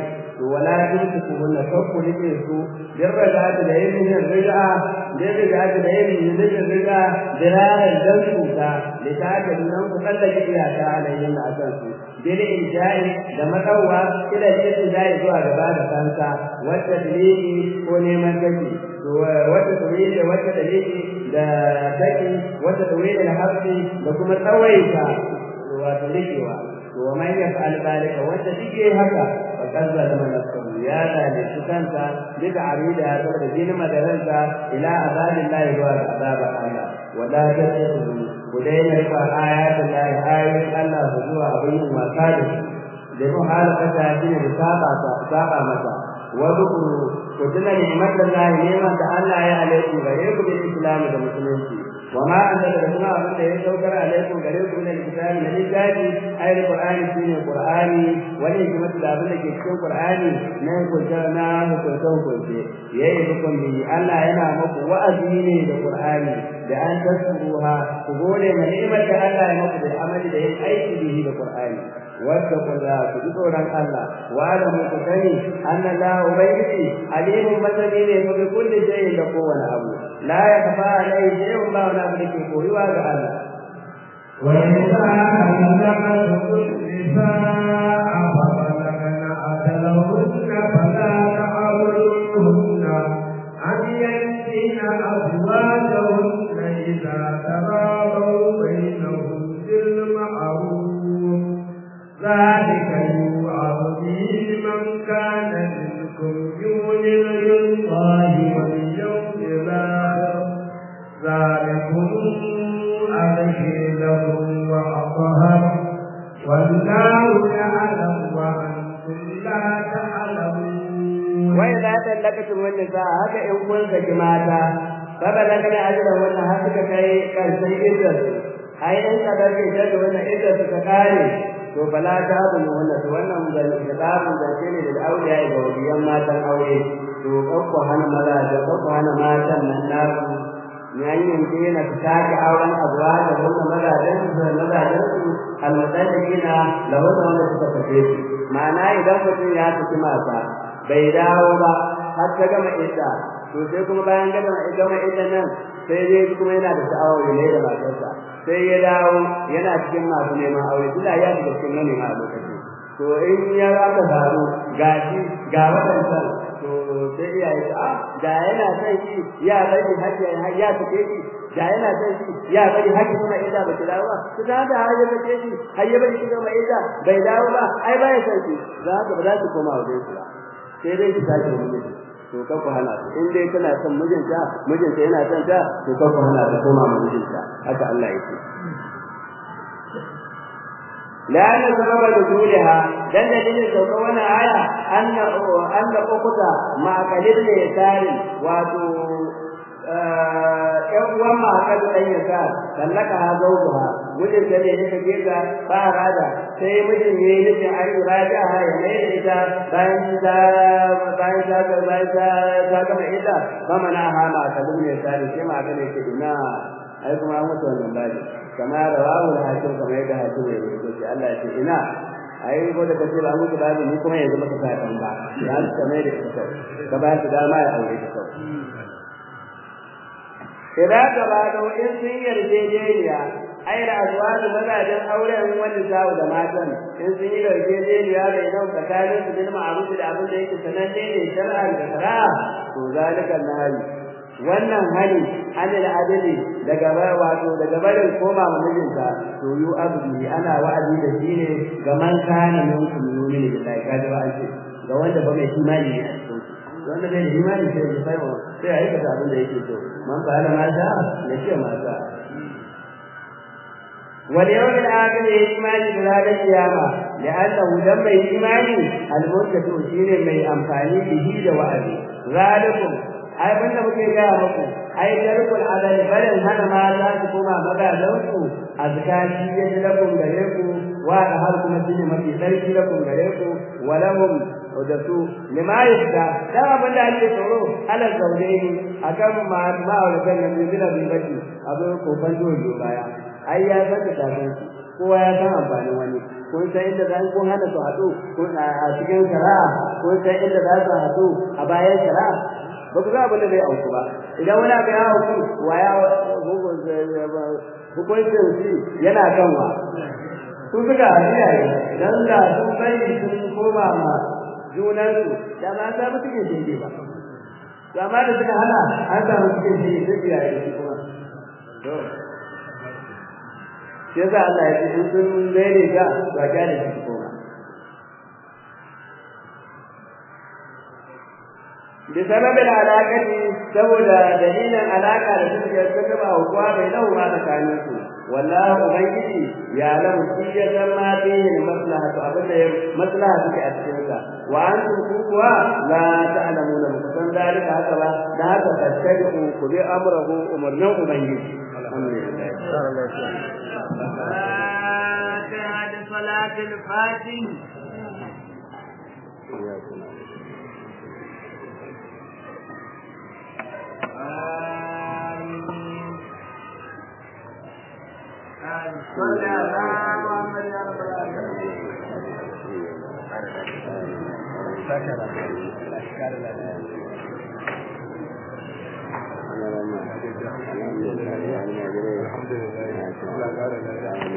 to wala tuku hunna kakku rike su dirraja da yin rida dirraja da yin rida diraran dan su ta litaka nan ku kallake iyaka alayhin da akan su bil injai da madawa ila cikin dai zuwa gaba da kansa wacce dalili ko neman kake to wacce dalili da wacce dalili da kake wacce dalili da hafi da kuma tsawaita wato rikewa to man yaf'al zalika wacce take haka fa kazza da nafsu ya da ne kanta daga arida ya da dinin madaransa ila azabillahi wa azaba Allah wala tasiru kudaina riba ayatul lahi ayatul Allah zuwa abin wasa da da mu halaka ta shine da saba ta saba mata wa dhkuru kudina ni'matul lahi ni'mat Allah ya alaikum gare ku bil islam da musulunci wa ma anzala kuma abin da ya saukar alaikum gare ku bil kitabi na littafi ayatul qur'ani shine qur'ani wani hikmatu da abin da ke cikin qur'ani na hukunta na hukunta hukunce yayi hukun bi Allah yana muku wa'azi ne da qur'ani da an tasbuha ku gode ma ni'mar da Allah ya muku da amali da yin aiki bihi da qur'ani wattaqullaha ku tsoron Allah wa alamu ku sani anna la ubayyi alimun masani ne bi kulli shay'in da kowane abu la yakfa alayhi shay'un ba wala abu ke koyuwa ga Allah wa idza allaqatum nisaa fa balagna ajalahunna fala ta'buduhunna an yantina azwajahunna idza tabawu bainahum bil ma'ruf ذلك يوعظ به من كان منكم يؤمن بالله واليوم الآخر ذلكم أزكى لكم وأطهر والله يعلم وأنتم لا تعلمون وإذا طلقتم النساء هكا إن كنت جماعة فبلغن أجلهن هكذا كي كرسي إذن أي إن كبرت إذن إذن تكاري to fala ta bunu wannan to wannan da kitabun da ke ne da auliya ga waliyan matan aure to kakku hana maza da kakku hana matan nan naku yayin da yana fitaka auren azwa da wannan mazajen da mazajen su almutallaqina la wanda suka tafi ma'ana idan mutum ya tafi mata bai dawo ba har ta gama idda to sai kuma bayan gama gama idda nan sai dai kuma yana da sha'awa ne da matarsa sai ya dawo yana cikin masu neman aure tunda ya shiga cikin manema a lokacin to in ya aka faru gashi ga wadannan to sai ya yi a da yana son shi ya bari hakki ya take shi da yana son shi ya bari hakki kuma idan ba ta dawo ba to da da ya take shi har ya bari kuma idan bai dawo ba ai ba ya son shi za ka ba za ki koma wajen shi ba sai dai ki sake wani to ka ku hana in dai kana son mijinta mijinta yana son ta to ka ku hana ta koma ma mijinta haka Allah yake la na sababa nuzulha dan dalilin sauka wannan aya anna anna uqta ma qalil ne tare wato eh uwan ma ka da ya ka sallaka ha zauha mijin da ne yake ga fara da sai mijin ne yake ai raja ha ne ita bayan da bayan da bayan da ta gama ita kuma na ha ma kalin ne tare sai ma ga ne ke ina ai kuma an mutu wannan bani kamar rawahu al-hakim kamar yadda hakim ya yi sai Allah ya ce ina ai ko da kace ba mutu bani mu kuma yanzu maka sai kan ba ya kamar da kake ka ba ta dama ya aure ta idan ka ba da in sun yarjejeniya ai da azwaju mazajen auren wani sawu da matan in sun yi yarjejeniya da idan tsakanin su bil ma'ruf da abin da yake sananne ne shar'an da shari'a to zalika nahi wannan hali anil adali daga wato daga barin koma wa mijinta to yu abdi ana wa'azi da shi ne ga man kana min kumuni billahi kaga ba ake ga wanda ba mai imani ne a cikin wanda bai imani sai ya sai sai ya aikata abin da yake so man fa'ala ma sha ya ce ma sha wal yawm al-akhir imani da ranar kiyama la'annahu dan mai imani al-muttaqi shine mai amfani bihi da wa'azi zalikum ai banda muke ga muku ai tarkul adal balan hana ma za ku koma magadan ku azkati ya lakum gare ku wa da har kuma shine mafi sarki lakum gare ku walahum wadatu lima yafda da abin da ake tsoro ala zaudaini akan ma ma wajen nan bila bibati abu ko ban dole baya ai ya san da kafin kowa ya san amfanin wani kun san inda za ku hana su haɗu kun a cikin shari'a kun san inda za su haɗu a bayan shari'a ba ku za abin da zai auku ba idan wani abu ya auku waya hukuncin shi yana kan wa su suka hadiya ne dan da sun bai sun koma ma junansu da ba za mu cikin shi ba amma da suka hana an samu cikin shi sai ya yi kuma to sai za Allah ya ce sun dare ga ba ga da shi kuma da sababin alaƙati saboda dalilin alaƙa da suke tattaba hukuwa bai nau ma tsakanin su wallahi ubangiji ya lamu shi ya san ma fihi maslaha to abin da maslaha take a cikin sa wa antum kuwa la ta'lamuna musan dalika haka ba da haka tattabi'u ku bi amrahu umarnin ubangiji alhamdulillah salatul fatih صلى على محمد يا رب العالمين شكرا الاشكال الحمد لله الحمد لله